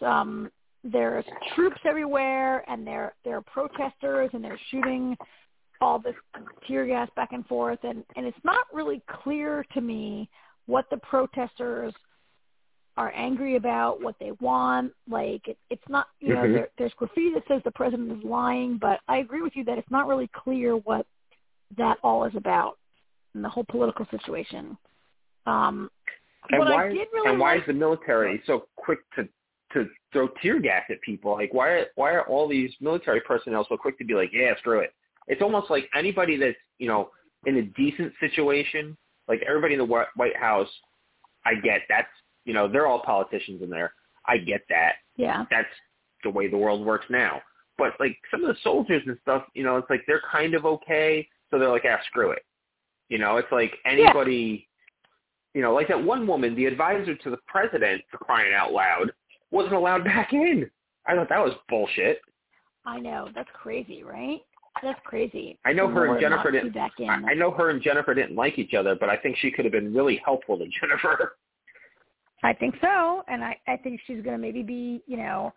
troops everywhere, and there are protesters, and they're shooting all this tear gas back and forth, and it's not really clear to me what the protesters are angry about, what they want. Like, it's not, you know, there's graffiti that says the president is lying, but I agree with you that it's not really clear what that all is about in the whole political situation. And why is the military so quick to throw tear gas at people? Like, why are all these military personnel so quick to be like, yeah, screw it? It's almost like anybody that's, you know, in a decent situation, like everybody in the White House, I get that's, you know, they're all politicians in there. I get that. Yeah. That's the way the world works now. But, like, some of the soldiers and stuff, you know, it's like they're kind of okay, so they're like, screw it. You know, it's like anybody, you know, like that one woman, the advisor to the president, for crying out loud, wasn't allowed back in. I thought that was bullshit. I know. That's crazy, right? That's crazy. I know her and Jennifer didn't. I know her and Jennifer didn't like each other, but I think she could have been really helpful to Jennifer. I think so, and I think she's going to maybe be, you know,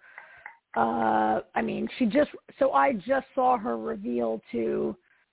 I mean, I just saw her reveal to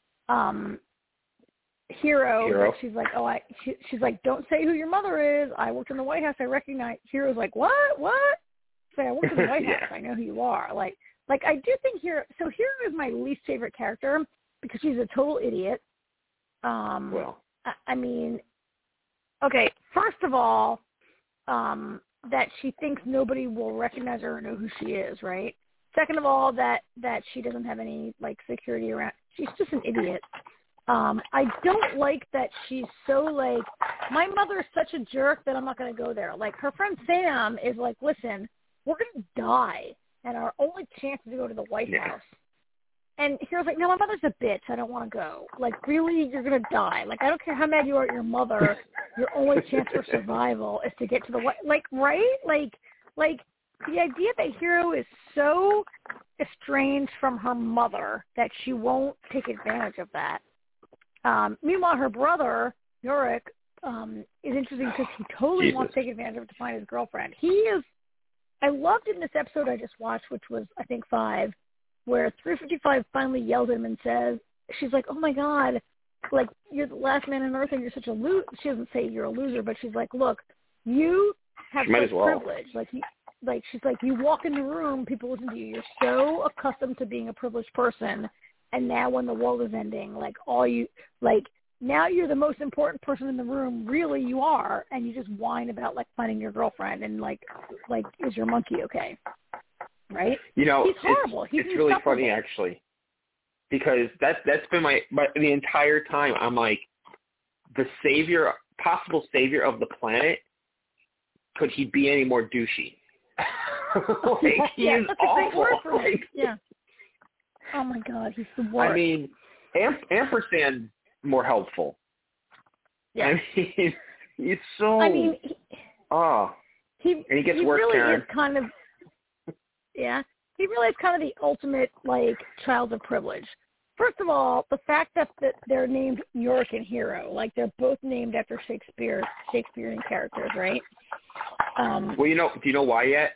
Hero. She's like, she's like, don't say who your mother is. I worked in the White House. I recognize. Hero's like, what? Say, I worked in the White House. I know who you are. Like I do think Hero is my least favorite character because she's a total idiot. Well, I mean, okay, first of all, that she thinks nobody will recognize her or know who she is, right? Second of all, that she doesn't have any, like, security around. She's just an idiot. I don't like that she's so, like, my mother's such a jerk that I'm not going to go there. Like, her friend Sam is like, listen, we're going to die, and our only chance is to go to the White House. And Hero's like, no, my mother's a bitch. I don't want to go. Like, really, you're going to die. Like, I don't care how mad you are at your mother. Your only chance for survival is to get to the White House. Like, right? Like, the idea that Hero is so estranged from her mother that she won't take advantage of that. Meanwhile, her brother, Yorick, is interesting because he totally wants to take advantage of it to find his girlfriend. I loved in this episode I just watched, which was, I think, 5, where 355 finally yelled at him and says, she's like, oh, my God, like, you're the last man on earth and you're such a loser. She doesn't say you're a loser, but she's like, look, you have such privilege. She's like, you walk in the room, people listen to you. You're so accustomed to being a privileged person. And now when the world is ending, like, all you, like, now you're the most important person in the room. Really, you are, and you just whine about like finding your girlfriend and like is your monkey okay? Right? You know, he's horrible. He's it's really funny actually, because that's been my the entire time. I'm like, the possible savior of the planet. Could he be any more douchey? Like, he is that's awful. A great word for him. Yeah. Oh my God, he's the worst. I mean, ampersand more helpful. Yeah. I mean, he's so. I mean, and he gets worse, really Karen. Is kind of. Yeah, he really is kind of the ultimate like child of privilege. First of all, the fact that they're named Yorick and Hero, like they're both named after Shakespearean characters, right? Well, do you know why yet?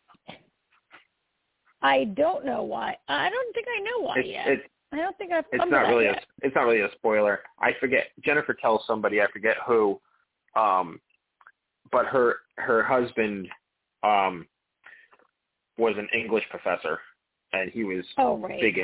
I don't know why. I don't think I know why yet. I don't think I've come to that yet. It's not really a spoiler. I forget. Jennifer tells somebody, I forget who, but her husband was an English professor, and he was big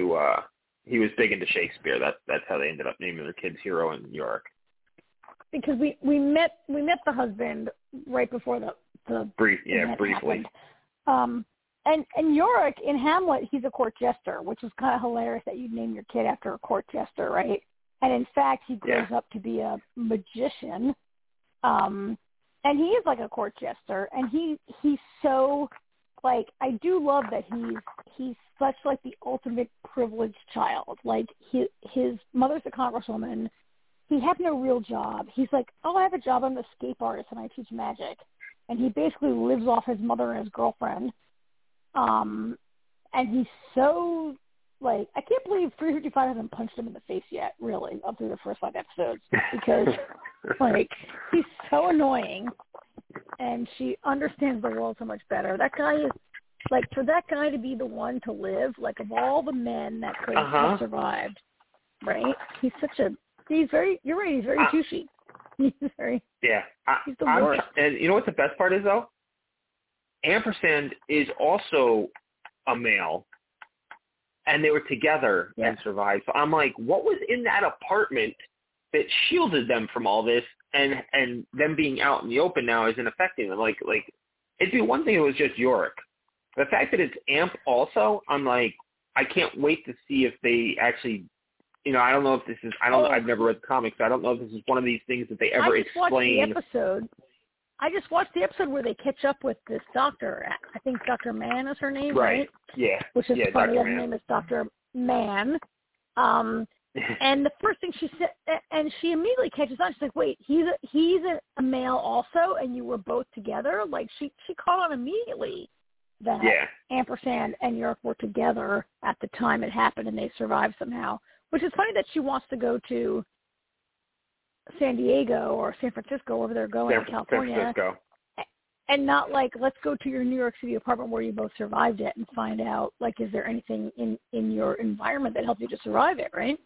into Shakespeare. That's how they ended up naming their kids Hero and Yorick. Because we met the husband right before the briefly. Happened. And Yorick in Hamlet, he's a court jester, which is kind of hilarious that you'd name your kid after a court jester, right? And in fact, he grows up to be a magician, and he is like a court jester, and he's so like, I do love that he's such like the ultimate privileged child. Like his mother's a congresswoman. He had no real job. He's like, I have a job. I'm an escape artist and I teach magic. And he basically lives off his mother and his girlfriend. And he's so, like, I can't believe 355 hasn't punched him in the face yet, really, up through the first 5 episodes. Because, like, he's so annoying. And she understands the world so much better. That guy is, like, for that guy to be the one to live, like, of all the men that could have survived, right? He's very, you're right, he's very douchey. He's very, he's the worst. And you know what the best part is, though? Ampersand is also a male, and they were together and survived. So I'm like, what was in that apartment that shielded them from all this, and them being out in the open now isn't affecting them? Like it'd be one thing if it was just Yorick. The fact that it's Amp also, I'm like, I can't wait to see if they actually, I don't know if this is, I've never read the comics, so I don't know if this is one of these things that they ever explain. I just watched the episode where they catch up with this doctor. I think Dr. Mann is her name, right? Yeah. Which is funny. Dr. Her name is Dr. Mann. And the first thing she said, and she immediately catches on. She's like, "Wait, he's a male also, and you were both together." Like she caught on immediately that Ampersand and Yorick were together at the time it happened, and they survived somehow. Which is funny that she wants to go to San Diego or San Francisco, wherever they're going, in California, San Francisco. And not like, let's go to your New York City apartment where you both survived it and find out, like, is there anything in your environment that helped you to survive it, right?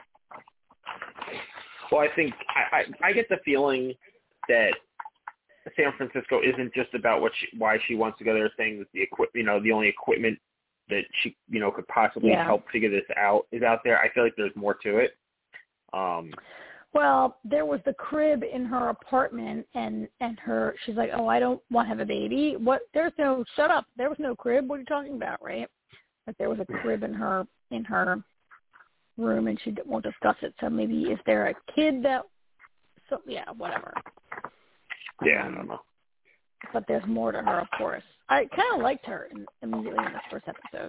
Well, I think I get the feeling that San Francisco isn't just about why she wants to go there, saying that the only equipment that she, could possibly help figure this out is out there. I feel like there's more to it. Well, there was the crib in her apartment, and she's like, oh, I don't want to have a baby. What? Shut up. There was no crib. What are you talking about, right? But there was a crib in her room, and she won't discuss it. So maybe is there a kid whatever. Yeah, I don't know. But there's more to her, of course. I kind of liked her immediately in this first episode.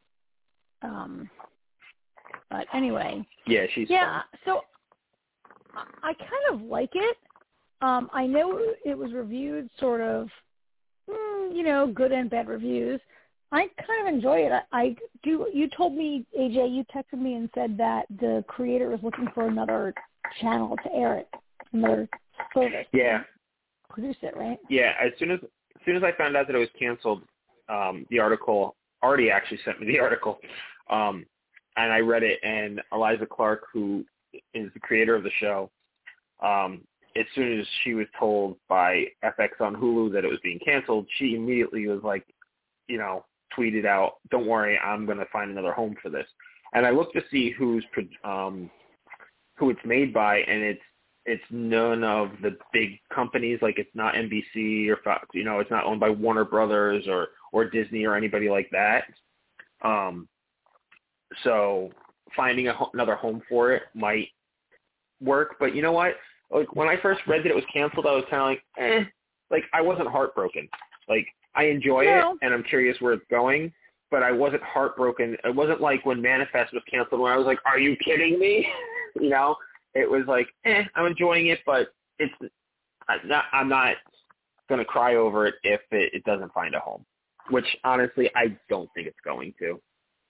But anyway. Yeah, she's fun. So I kind of like it. I know it was reviewed sort of, good and bad reviews. I kind of enjoy it. I do. You told me, AJ, you texted me and said that the creator is looking for another channel to air it, another service. Yeah. Produce it, right? Yeah. As soon as I found out that it was canceled, the article already actually sent me the article, and I read it. And Eliza Clark, who is the creator of the show, as soon as she was told by FX on Hulu that it was being canceled, she immediately was like, tweeted out, "Don't worry, I'm going to find another home for this." And I looked to see who's who it's made by, and it's none of the big companies. Like, it's not NBC or Fox, it's not owned by Warner Brothers or Disney or anybody like that. So finding another home for it might work. But you know what? Like, when I first read that it was canceled, I was kind of like, Like, I wasn't heartbroken. Like, I enjoy it, and I'm curious where it's going, but I wasn't heartbroken. It wasn't like when Manifest was canceled when I was like, are you kidding me? It was like, I'm enjoying it, but I'm not going to cry over it if it doesn't find a home, which honestly I don't think it's going to.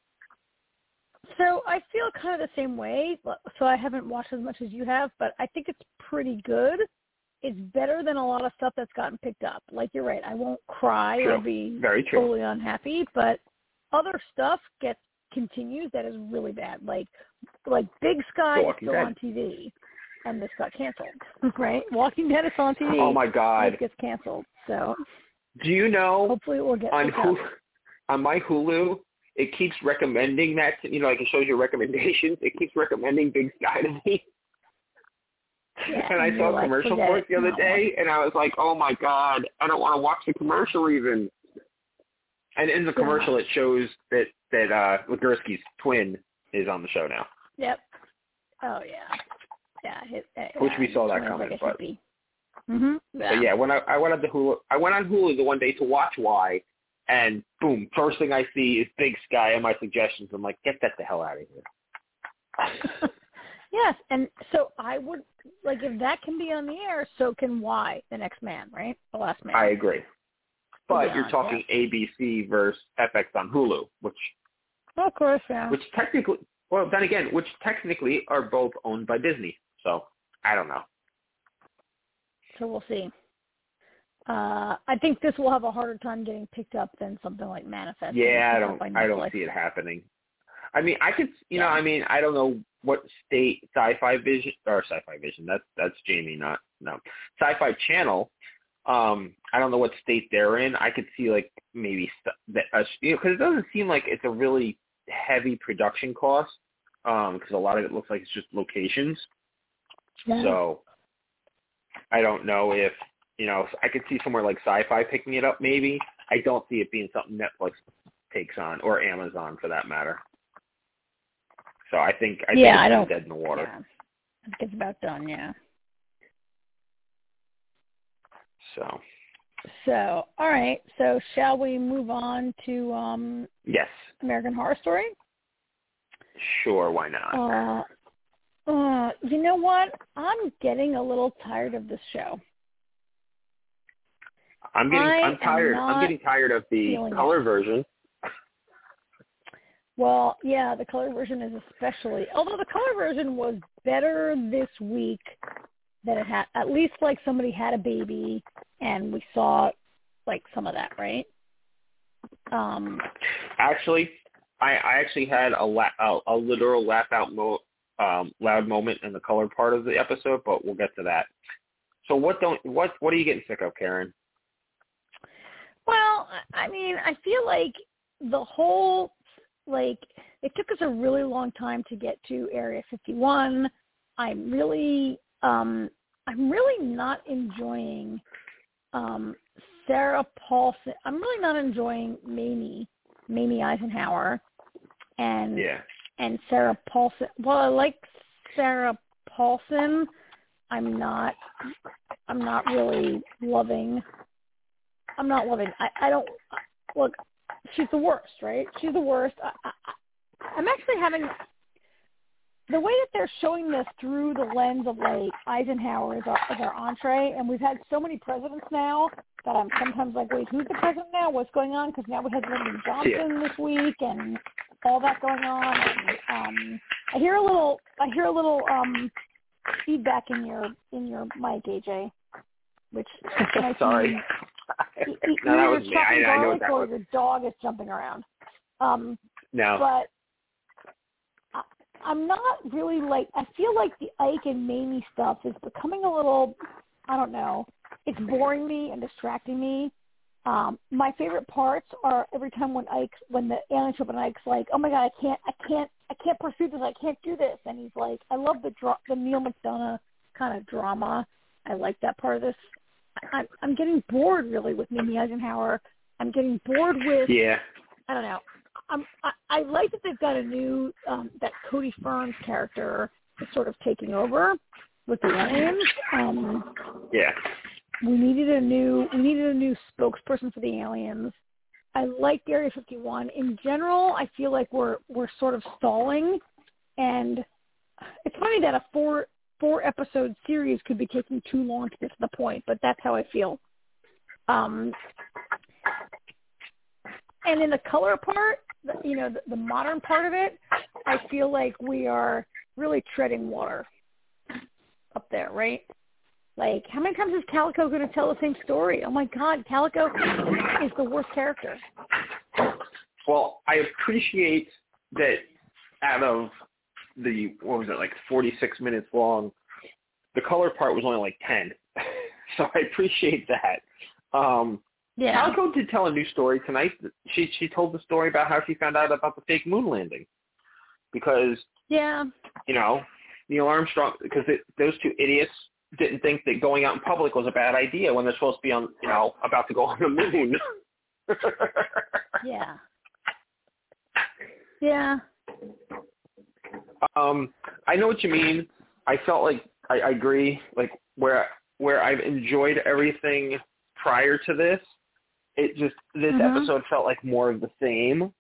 So I feel kind of the same way. So I haven't watched as much as you have, but I think it's pretty good. It's better than a lot of stuff that's gotten picked up. Like, you're right. I won't cry or be totally unhappy, but other stuff continues that is really bad. Like Big Sky is still on TV, and this got canceled, right? Walking Dead is on TV. Oh my God! It gets canceled. So, do you know? Hopefully, it will get on my Hulu. It keeps recommending that. Like, it shows your recommendations. It keeps recommending Big Sky to me. Yeah, and I saw a commercial for it the other day, and I was like, oh my God, I don't want to watch the commercial even. And in the commercial, it shows that Legursky's twin is on the show now. Yep. Oh yeah. Yeah. Which we saw that coming, like but. Yeah. But yeah, when I went on Hulu, the one day to watch Why, and boom, first thing I see is Big Sky and my suggestions. I'm like, get that the hell out of here. Yes, and so I would if that can be on the air, so can Why, the Next Man, right? The Last Man. I agree. But you're talking ABC versus FX on Hulu, which of course, yeah. Which technically are both owned by Disney. So I don't know. So we'll see. I think this will have a harder time getting picked up than something like Manifest. Yeah, I don't see it happening. I mean, I could, I mean, I don't know what state Sci-Fi Vision, that's Jamie, Sci-Fi Channel. I don't know what state they're in. I could see maybe because it doesn't seem like it's a really heavy production cost. Because a lot of it looks like it's just locations. Yeah. So I don't know if I could see somewhere like Sci-Fi picking it up. Maybe I don't see it being something Netflix takes on, or Amazon for that matter. So I think it's dead in the water. Yeah. I think it's about done. Yeah. So, all right. So, shall we move on to yes, American Horror Story? Sure, why not? You know what? I'm getting a little tired of this show. I'm tired. I'm getting tired of the color version. Well, yeah, the color version is especially. Although the color version was better this week than it had. At least somebody had a baby, and we saw some of that, right? Actually, I actually had a literal laugh out loud moment in the color part of the episode, but we'll get to that. So what are you getting sick of, Karen? Well, I mean, I feel like the whole it took us a really long time to get to Area 51. I'm really not enjoying Sarah Paulson. I'm really not enjoying Mamie Eisenhower and Sarah Paulson. Well, I like Sarah Paulson. I'm not really loving. I'm not loving. I don't look. She's the worst, right? She's the worst. I'm actually having the way that they're showing this through the lens of Eisenhower as our entree, and we've had so many presidents now that I'm sometimes wait, who's the president now? What's going on? Because now we had Lyndon Johnson this week and all that going on. And, I hear a little feedback in your mic, AJ, which sorry. No, that was me. I know that was. Your dog is jumping around. No. But I'm not really I feel like the Ike and Mamie stuff is becoming a little, I don't know, it's boring me and distracting me. My favorite parts are every time when the alien ship and Ike's like, oh my God, I can't can't pursue this. I can't do this. And he's like, I love the Neil McDonough kind of drama. I like that part of this. I'm getting bored really with Mimi Eisenhower. I'm getting bored with. Yeah. I don't know. I like that they've got a new that Cody Fern's character is sort of taking over with the aliens. Yeah. We needed a new spokesperson for the aliens. I like Area 51. In general, I feel like we're sort of stalling, and it's funny that a four episode series could be taking too long to get to the point, but that's how I feel. And in the color part, the modern part of it, I feel like we are really treading water up there, right? Like, how many times is Calico going to tell the same story? Oh, my God, Calico is the worst character. Well, I appreciate that out of the, 46 minutes long, the color part was only like 10. So I appreciate that. Yeah. Calico did tell a new story tonight. She told the story about how she found out about the fake moon landing. Because, Neil Armstrong, because those two idiots didn't think that going out in public was a bad idea when they're supposed to be on, about to go on the moon. Yeah. Yeah. I know what you mean. I felt like I agree. Like where I've enjoyed everything prior to this, this episode felt like more of the same.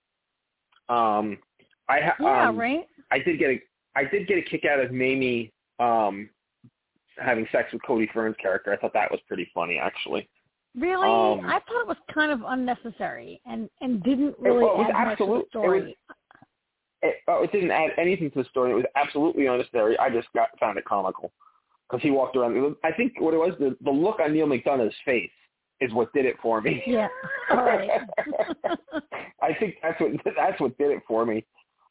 Right. I did get a kick out of Mamie having sex with Cody Fern's character. I thought that was pretty funny, actually. Really? I thought it was kind of unnecessary and didn't really add much to the story. It didn't add anything to the story. It was absolutely unnecessary. I just found it comical because he walked around. I think what it was, the look on Neil McDonough's face is what did it for me. Yeah. All right. I think that's what did it for me.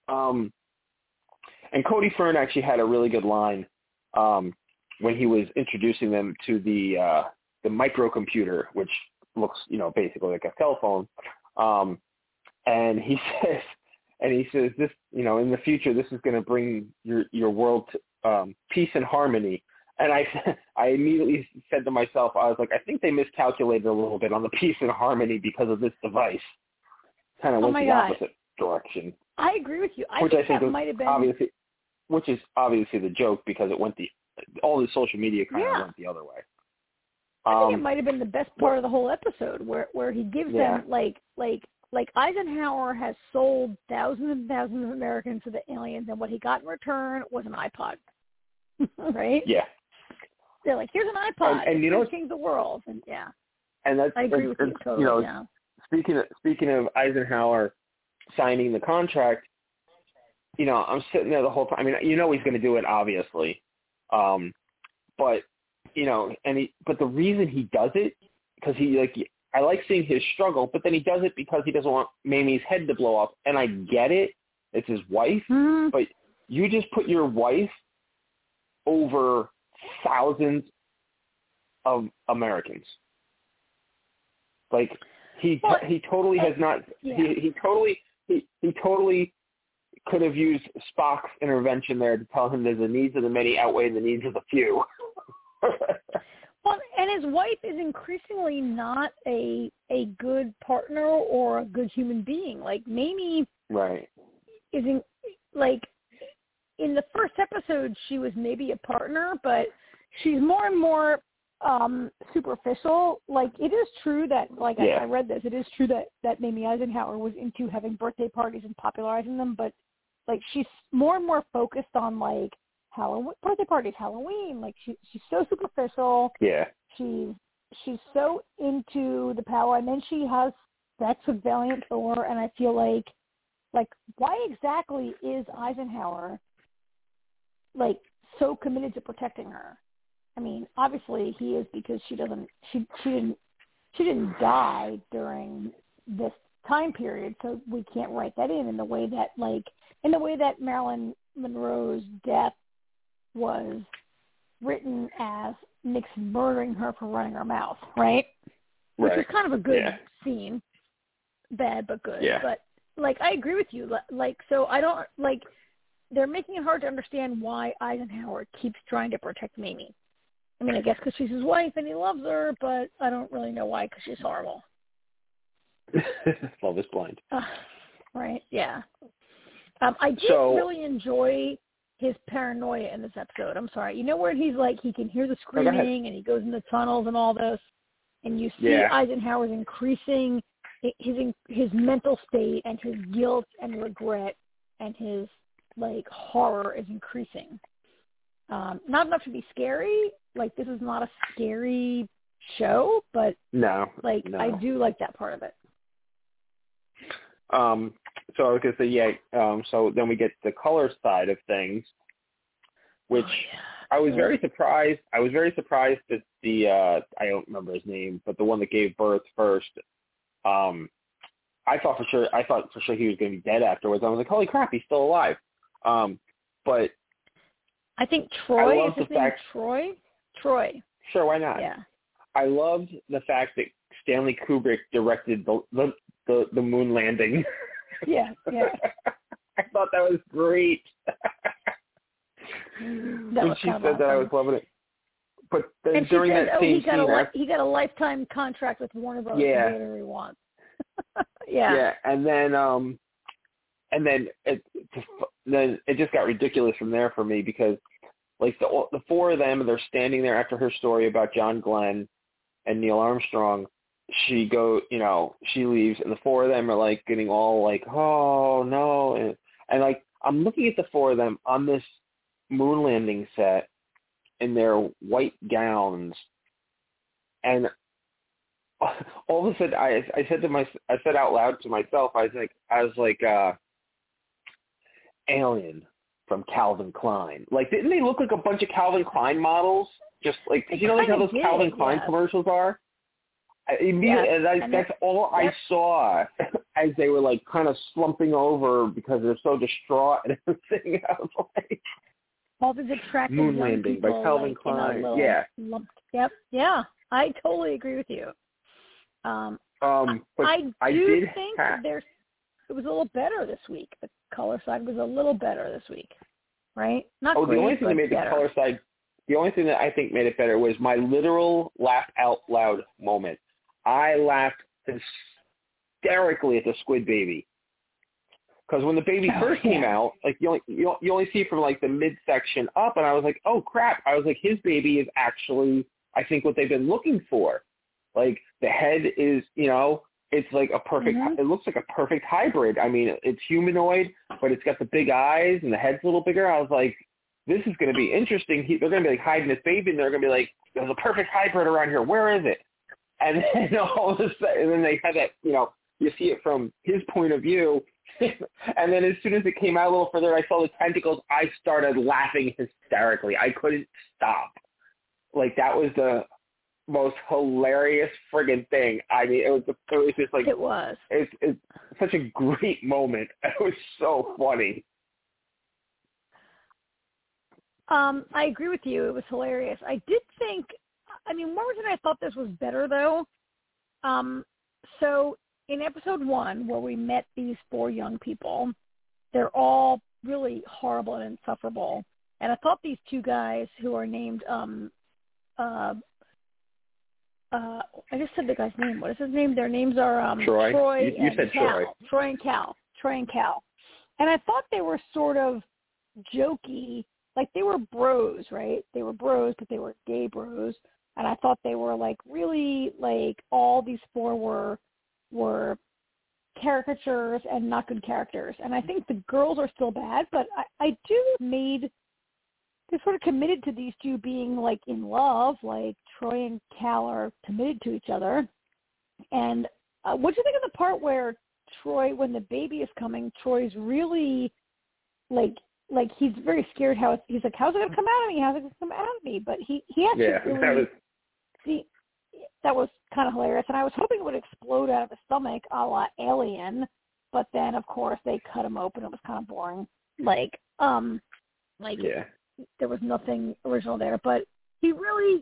And Cody Fern actually had a really good line when he was introducing them to the microcomputer, which looks, basically like a telephone. And he says this, in the future, this is going to bring your world to peace and harmony. And I immediately said to myself, I was like, I think they miscalculated a little bit on the peace and harmony because of this device. Kind of went the opposite direction. I agree with you. I think that might have been which is obviously the joke because it went all the social media kind of went the other way. I think it might have been the best part of the whole episode where he gives them like Eisenhower has sold thousands and thousands of Americans to the aliens, and what he got in return was an iPod. Right? Yeah. They're like, here's an iPod. And change the world. And and that's, I agree with you totally. Speaking of Eisenhower signing the contract, I'm sitting there the whole time. I mean, he's going to do it, obviously. But the reason he does it, because I like seeing his struggle, but then he does it because he doesn't want Mamie's head to blow up. And I get it. It's his wife. Mm-hmm. But you just put your wife over thousands of Americans. Like, he totally has not, he totally could have used Spock's intervention there to tell him the needs of the many outweigh the needs of the few. Well, and his wife is increasingly not a good partner or a good human being. Like, Mamie isn't, like, in the first episode, she was maybe a partner, but she's more and more superficial. Like, it is true that, I read this, it is true that Mamie Eisenhower was into having birthday parties and popularizing them, but, like, she's more and more focused on, like, Halloween, birthday parties, Halloween. Like, she's so superficial. Yeah. She's so into the power, and then she has sex with Valiant Thor, and I feel like why exactly is Eisenhower, like, so committed to protecting her? I mean, obviously he is, because she didn't die during this time period, so we can't write that in the way that Marilyn Monroe's death was written as Nixon murdering her for running her mouth, right? Which is kind of a good scene. Bad but good. Yeah. But, like, I agree with you. Like, so I don't, like, they're making it hard to understand why Eisenhower keeps trying to protect Mamie. I mean, I guess because she's his wife and he loves her, but I don't really know why because she's horrible. Love is blind. Right, yeah. I did really enjoy his paranoia in this episode. I'm sorry. You know where he's like, he can hear the screaming and he goes in the tunnels and all this, and you see Eisenhower's increasing his mental state and his guilt and regret and his, like, horror is increasing. Not enough to be scary. Like, this is not a scary show, but I do like that part of it. So I was going to say, so then we get the color side of things, which I was very surprised. I was very surprised that I don't remember his name, but the one that gave birth first, I thought for sure he was going to be dead afterwards. I was like, holy crap, he's still alive. But I think Troy, is his name Troy? Troy. Sure, why not? Yeah. I loved the fact that Stanley Kubrick directed the moon landing. Yeah. I thought that was great. When she said that, I was loving it. But then during that same scene, he got a lifetime contract with Warner Bros. To do whatever he wants. Yeah, and then it just got ridiculous from there for me because, like, the four of them, they're standing there after her story about John Glenn and Neil Armstrong. She leaves, and the four of them are, like, getting all, like, oh, no. And like, I'm looking at the four of them on this moon landing set in their white gowns, and all of a sudden, I said out loud to myself, I was like, Alien from Calvin Klein. Like, didn't they look like a bunch of Calvin Klein models? Just like, because like how those Calvin Klein commercials are? That's all I saw as they were, like, kind of slumping over because they're so distraught and everything. I was like, all these attractive Moon young Landing people, by Calvin Klein. Yep. Yeah, I totally agree with you. But I do think it was a little better this week. The color side was a little better this week, right? Not great, the only thing that made better. The color side, the only thing that I think made it better was my literal laugh out loud moment. I laughed hysterically at the squid baby. Because when the baby first came out, like, you only see from, like, the midsection up, and I was like, oh crap! I was like, his baby is actually, I think, what they've been looking for. Like, the head is, it's like a perfect. It looks like a perfect hybrid. I mean, it's humanoid, but it's got the big eyes, and the head's a little bigger. I was like, this is going to be interesting. They're going to be, like, hiding this baby, and they're going to be like, there's a perfect hybrid around here. Where is it? And then all of a sudden, and then they had that, you see it from his point of view. And then as soon as it came out a little further, I saw the tentacles. I started laughing hysterically. I couldn't stop. Like, that was the most hilarious friggin' thing. I mean, it was just like, it was. It's such a great moment. It was so funny. I agree with you. It was hilarious. I did think, one reason I thought this was better, though, so in episode 1, where we met these 4 young people, they're all really horrible and insufferable. And I thought these 2 guys who are named, I just said the guy's name. What is his name? Their names are Troy. Troy you and said Cal. Troy. Troy and Cal. And I thought they were sort of jokey. Like, they were bros, right? They were bros, but they were gay bros. And I thought they were, like, really, like, all these 4 were caricatures and not good characters. And I think the girls are still bad, but they sort of committed to these 2 being, like, in love. Like, Troy and Cal are committed to each other. And what do you think of the part where Troy, when the baby is coming, Troy's really, like he's very scared he's like, how's it going to come out of me? How's it going to come out of me? But he actually that was kind of hilarious. And I was hoping it would explode out of his stomach a la Alien, but then, of course, they cut him open. It was kind of boring. There was nothing original there. But he really,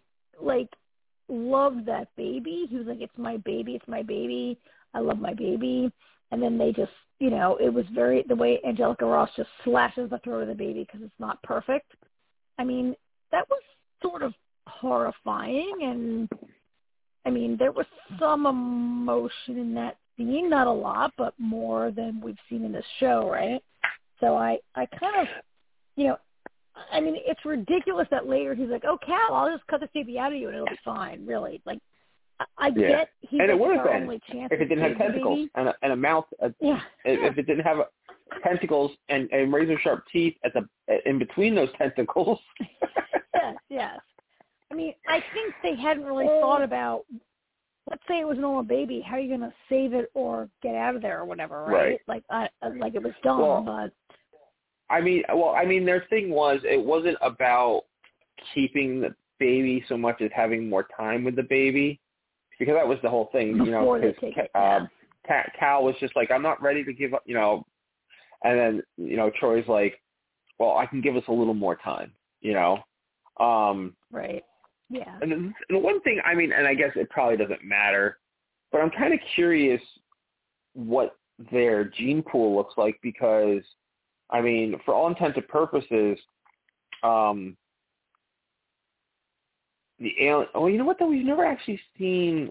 loved that baby. He was like, it's my baby. I love my baby. and then they just, you know, it was the way Angelica Ross just slashes the throat of the baby because it's not perfect. I mean, that was sort of horrifying, and I mean, there was some emotion in that scene, not a lot, but more than we've seen in this show, right? So I kind of, you know, I mean, it's ridiculous that later he's like, oh, Cal, I'll just cut this baby out of you and it'll be fine, really. Like, I get he's and it would like have our been only chance if it didn't have tentacles and a mouth. If it didn't have tentacles and razor sharp teeth in between those tentacles. Yes. I mean, I think they hadn't really thought about, let's say it was a normal baby, how are you going to save it or get out of there or whatever, right? Like it was dumb, but. I mean, their thing was it wasn't about keeping the baby so much as having more time with the baby, because that was the whole thing, you know, because Cal was just like, I'm not ready to give up, you know, and then, you know, Troy's like, well, I can give us a little more time, you know. Right. Yeah. And the one thing, I mean, and I guess it probably doesn't matter, but I'm kind of curious what their gene pool looks like, because, I mean, for all intents and purposes, the alien. Oh, you know what? Though we've never actually seen.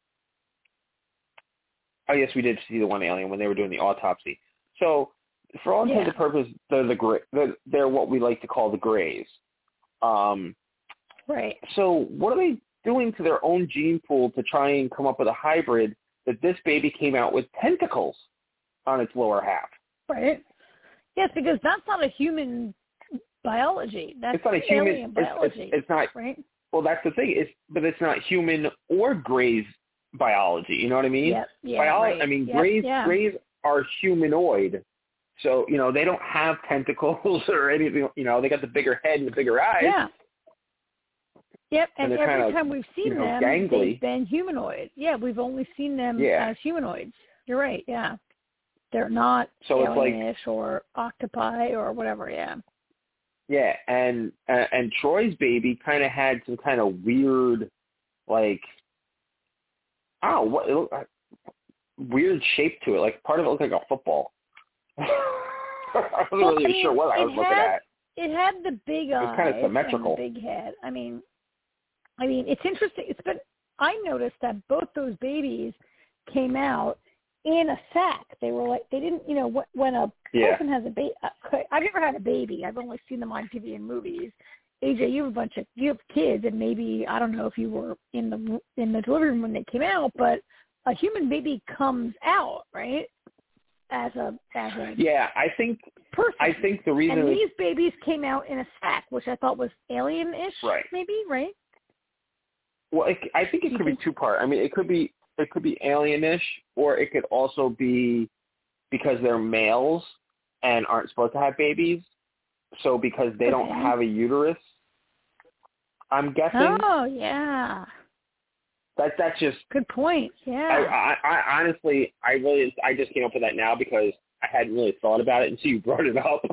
Oh, yes, we did see the one alien when they were doing the autopsy. So, for all intents and purposes, they're what we like to call the Greys. Right. So, what are they doing to their own gene pool to try and come up with a hybrid that this baby came out with tentacles on its lower half? Right. Yes, because that's not a human biology. That's it's not a human alien biology. It's not. Right. Well, that's the thing. But it's not human or Grey's biology. You know what I mean? Yep. Yeah. Right. I mean, Greys are humanoid, so you know they don't have tentacles or anything. You know, they got the bigger head and the bigger eyes. Yeah. Yep. And every kind of, time we've seen them, gangly. they've been humanoid. Yeah, we've only seen them as humanoids. You're right. Yeah. They're not alienish or octopi or whatever. Yeah. Yeah, and Troy's baby kind of had some kind of weird, like, I don't know, what, it looked like, weird shape to it. Like, part of it looked like a football. I wasn't really sure what I was looking at. It had the big eyes. It was kind of symmetrical. And the big head. I mean, it's interesting. I noticed that both those babies came out in a sack. They were like, they didn't, you know, when a person has a baby, I've never had a baby. I've only seen them on TV and movies. AJ, you have kids, and maybe, I don't know if you were in the delivery room when they came out, but a human baby comes out, right? As a I think person. I think the reason, and these babies came out in a sack, which I thought was alien-ish, maybe, right? Well, I think it could be two-part. I mean, it could be alienish, or it could also be because they're males and aren't supposed to have babies. So because they don't have a uterus, I'm guessing. Oh, yeah. That's just good point. Yeah. I honestly, I just came up with that now because I hadn't really thought about it until you brought it up.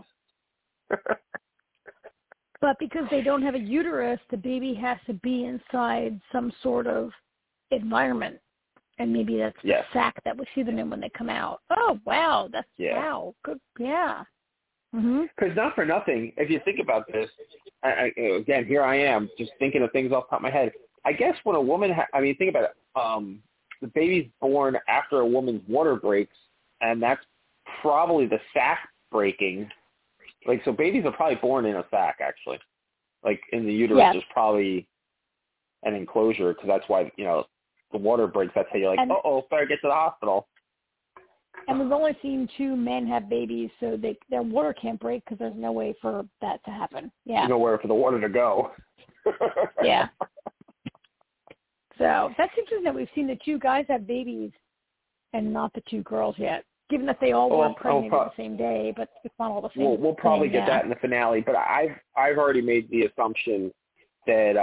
But because they don't have a uterus, the baby has to be inside some sort of environment. And maybe that's the sack that we see them in when they come out. Oh, wow. Wow. Good. Yeah. Because not for nothing, if you think about this, again, here I am just thinking of things off the top of my head. I guess when a woman, think about it, the baby's born after a woman's water breaks, and that's probably the sac breaking. Like, so babies are probably born in a sac, actually. Like, in the uterus, there's probably an enclosure, because that's why, you know, the water breaks. That's how you're like, better get to the hospital. And we've only seen 2 men have babies, so their water can't break because there's no way for that to happen. Yeah. There's nowhere for the water to go. Yeah. So that's interesting that we've seen the 2 guys have babies and not the 2 girls yet, given that they all were impregnated the same day, but it's not all the same. We'll probably get that in the finale, but I've already made the assumption that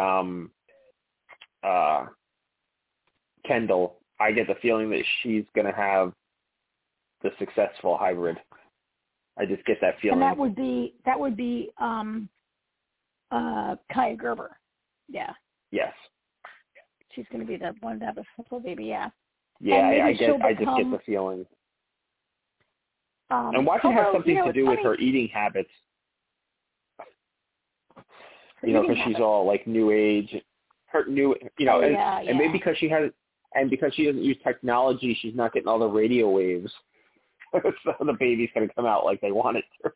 Kendall, I get the feeling that she's going to have the successful hybrid. I just get that feeling. And that would be Kaya Gerber. Yeah. Yes. She's going to be the one to have a successful baby. Yeah. Yeah, I just get the feeling. And watch it have something to do with her eating habits. Because she's all like new age, and maybe because she doesn't use technology, she's not getting all the radio waves. So the baby's going to come out like they want it to.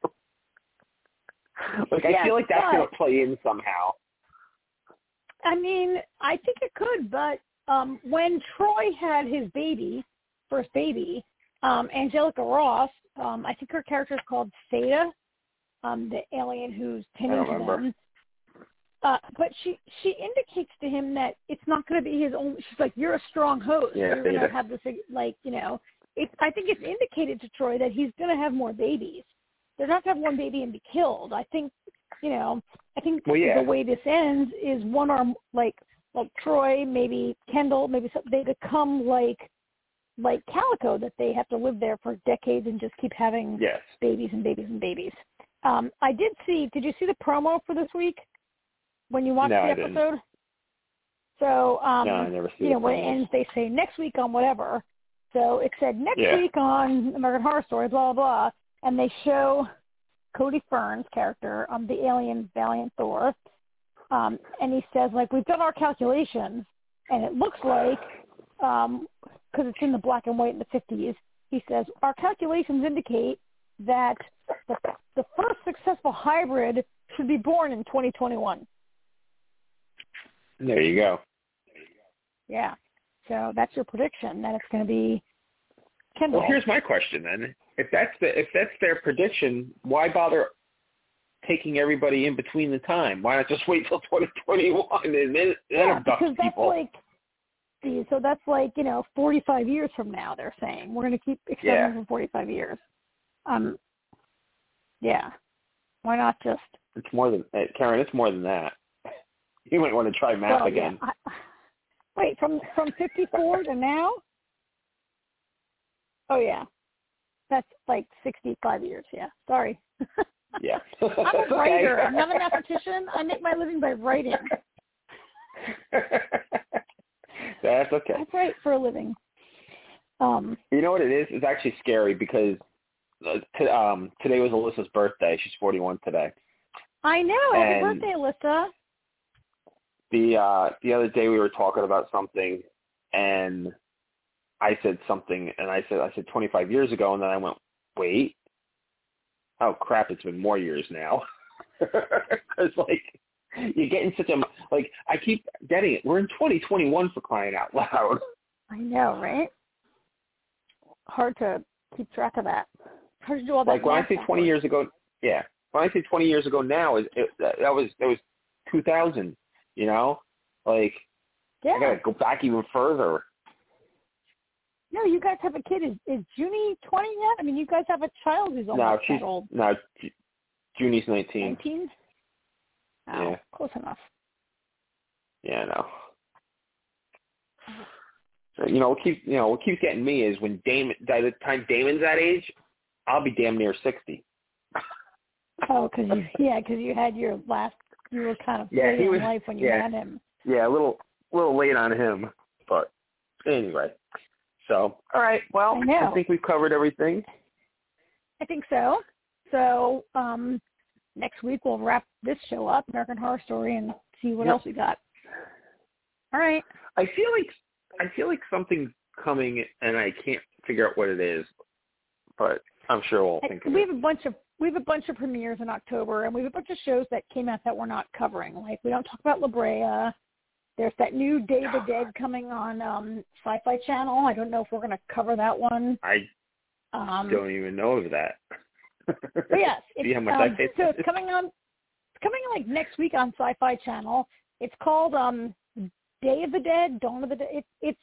I feel like that's going to play in somehow. I mean, I think it could, but when Troy had his first baby, Angelica Ross, I think her character is called Theta, the alien who's tending to them. But she indicates to him that it's not going to be his own. She's like, you're a strong host. Yeah, you're going to have this, I think it's indicated to Troy that he's going to have more babies. They're not going to have one baby and be killed. I think, the way this ends is one arm, like Troy, maybe Kendall, maybe they become like Calico, that they have to live there for decades and just keep having babies and babies and babies. Did you see the promo for this week? When you watch the episode? Didn't. So, no, I never see when it ends, they say next week on whatever. So it said next week on American Horror Story, blah, blah, blah. And they show Cody Fern's character, the alien Valiant Thor. And he says, we've done our calculations, and it looks like, because it's in the black and white in the 50s, he says, our calculations indicate that the first successful hybrid should be born in 2021. There you go. Yeah. So that's your prediction, that it's going to be Kendall. Well, here's my question then. If that's their prediction, why bother taking everybody in between the time? Why not just wait till 2021 and then abduct people? So that's 45 years from now, they're saying. We're going to keep extending for 45 years. Yeah. Why not just... It's more than... Karen, it's more than that. You might want to try math again. Wait, from 54 to now? Oh, yeah. That's 65 years, yeah. Sorry. Yeah. I'm a writer. I'm not a mathematician. I make my living by writing. That's okay. I write for a living. You know what it is? It's actually scary because today was Alyssa's birthday. She's 41 today. I know. Happy birthday, Alyssa. The other day we were talking about something, and I said something, and I said 25 years ago, and then I went, wait, oh crap, it's been more years now. Because you're getting such a I keep getting it. We're in 2021 for crying out loud. I know, right? Hard to keep track of that. Hard to do all that. When I say 20 years ago, yeah. When I say 20 years ago now, that was 2000. I gotta go back even further. No, you guys have a kid. Is Junie 20 yet? I mean, you guys have a child who's almost that old. No, Junie's 19. 19? Oh, yeah. Close enough. Yeah, no. So, what keeps getting me is when by the time Damon's that age, I'll be damn near 60. Oh, because you had you were kind of late in life when you had him. Yeah, a little late on him, but anyway. So, all right, well, I think we've covered everything. I think so. So, next week we'll wrap this show up, American Horror Story, and see what else we got. All right. I feel like something's coming, and I can't figure out what it is, but I'm sure we'll think of it. We have a bunch of premieres in October, and we have a bunch of shows that came out that we're not covering. We don't talk about La Brea. There's that new Day of the Dead coming on Sci-Fi Channel. I don't know if we're going to cover that one. I don't even know of that. But yes, see how much I pay so it's coming on. It's coming next week on Sci-Fi Channel. It's called Day of the Dead, Dawn of the Dead.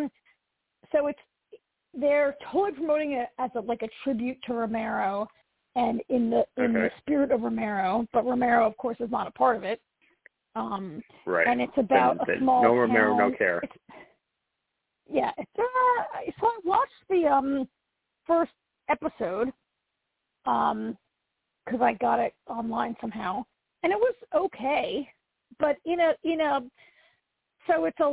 They're totally promoting it as a tribute to Romero, and in the spirit of Romero, but Romero, of course, is not a part of it. Right. And it's about a small no town. Romero, no care. So I watched the first episode because I got it online somehow, and it was okay. But so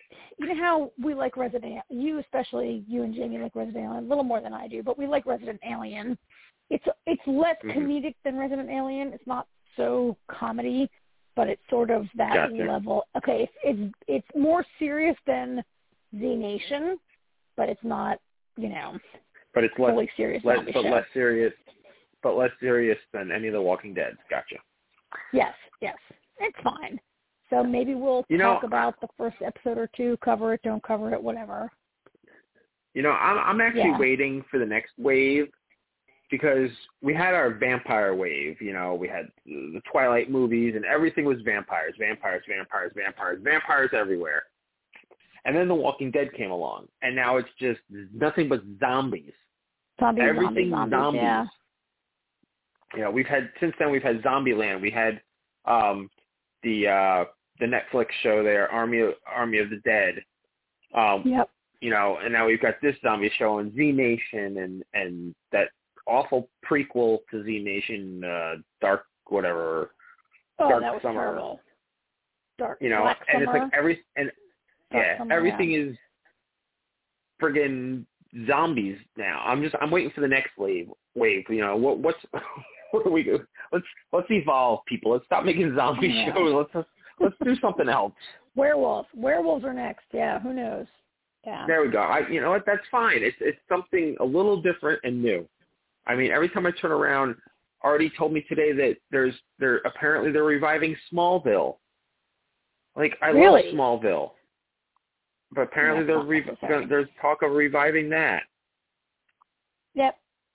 you know how we like Resident, you especially, you and Jamie like Resident Alien a little more than I do, but we like Resident Alien. It's less comedic than Resident Alien. It's not so comedy, but it's sort of that level. Okay, it's more serious than Z Nation, but it's not, but it's fully serious. less serious than any of the Walking Dead. Gotcha. Yes, it's fine. So maybe we'll talk about the first episode or two, cover it, don't cover it, whatever. I'm actually waiting for the next wave because we had our vampire wave. We had the Twilight movies and everything was vampires everywhere. And then The Walking Dead came along, and now it's just nothing but zombies. Everything's zombies. Yeah. We've had Zombieland. We had the Netflix show there, Army of the Dead. Yep. And now we've got this zombie show on Z Nation and that awful prequel to Z Nation, Dark whatever. Oh, that was Summer. terrible. Dark. And Summer. it's like everything is friggin' zombies now. I'm waiting for the next wave. What do we do? Let's evolve, people. Let's stop making zombie shows. Let's do something else. Werewolves are next. Yeah, who knows? Yeah. There we go. You know what? That's fine. It's something a little different and new. I mean, every time I turn around, Artie told me today that they're apparently reviving Smallville. Like I love Smallville, but apparently there's talk of reviving that. Yep.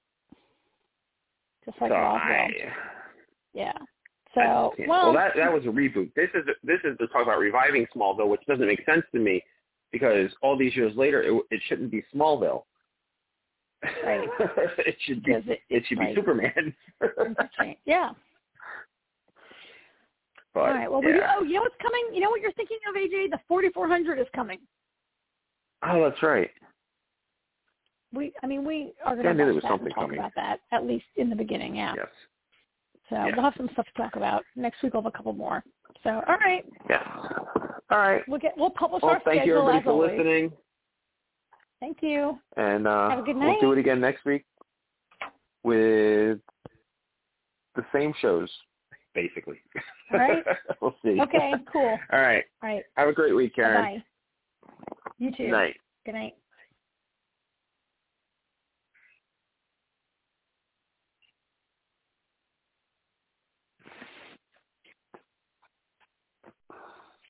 Just like Roswell. Yeah. So that was a reboot. This is the talk about reviving Smallville, which doesn't make sense to me because all these years later it shouldn't be Smallville. Right. it should be Superman. Yeah. But, all right. Well, you know what's coming? You know what you're thinking of, AJ? The 4400 is coming. Oh, that's right. We are going to talk about that, at least in the beginning, yeah. Yes. So we'll have some stuff to talk about. Next week we'll have a couple more. So, all right. Yeah. All right. We'll publish our schedule. Thank you, everybody, for always. listening. Thank you. And have a good night. We'll do it again next week with the same shows, basically. All right. We'll see. Okay, cool. All right. All right. Have a great week, Karen. Bye. You too. Good night. Good night.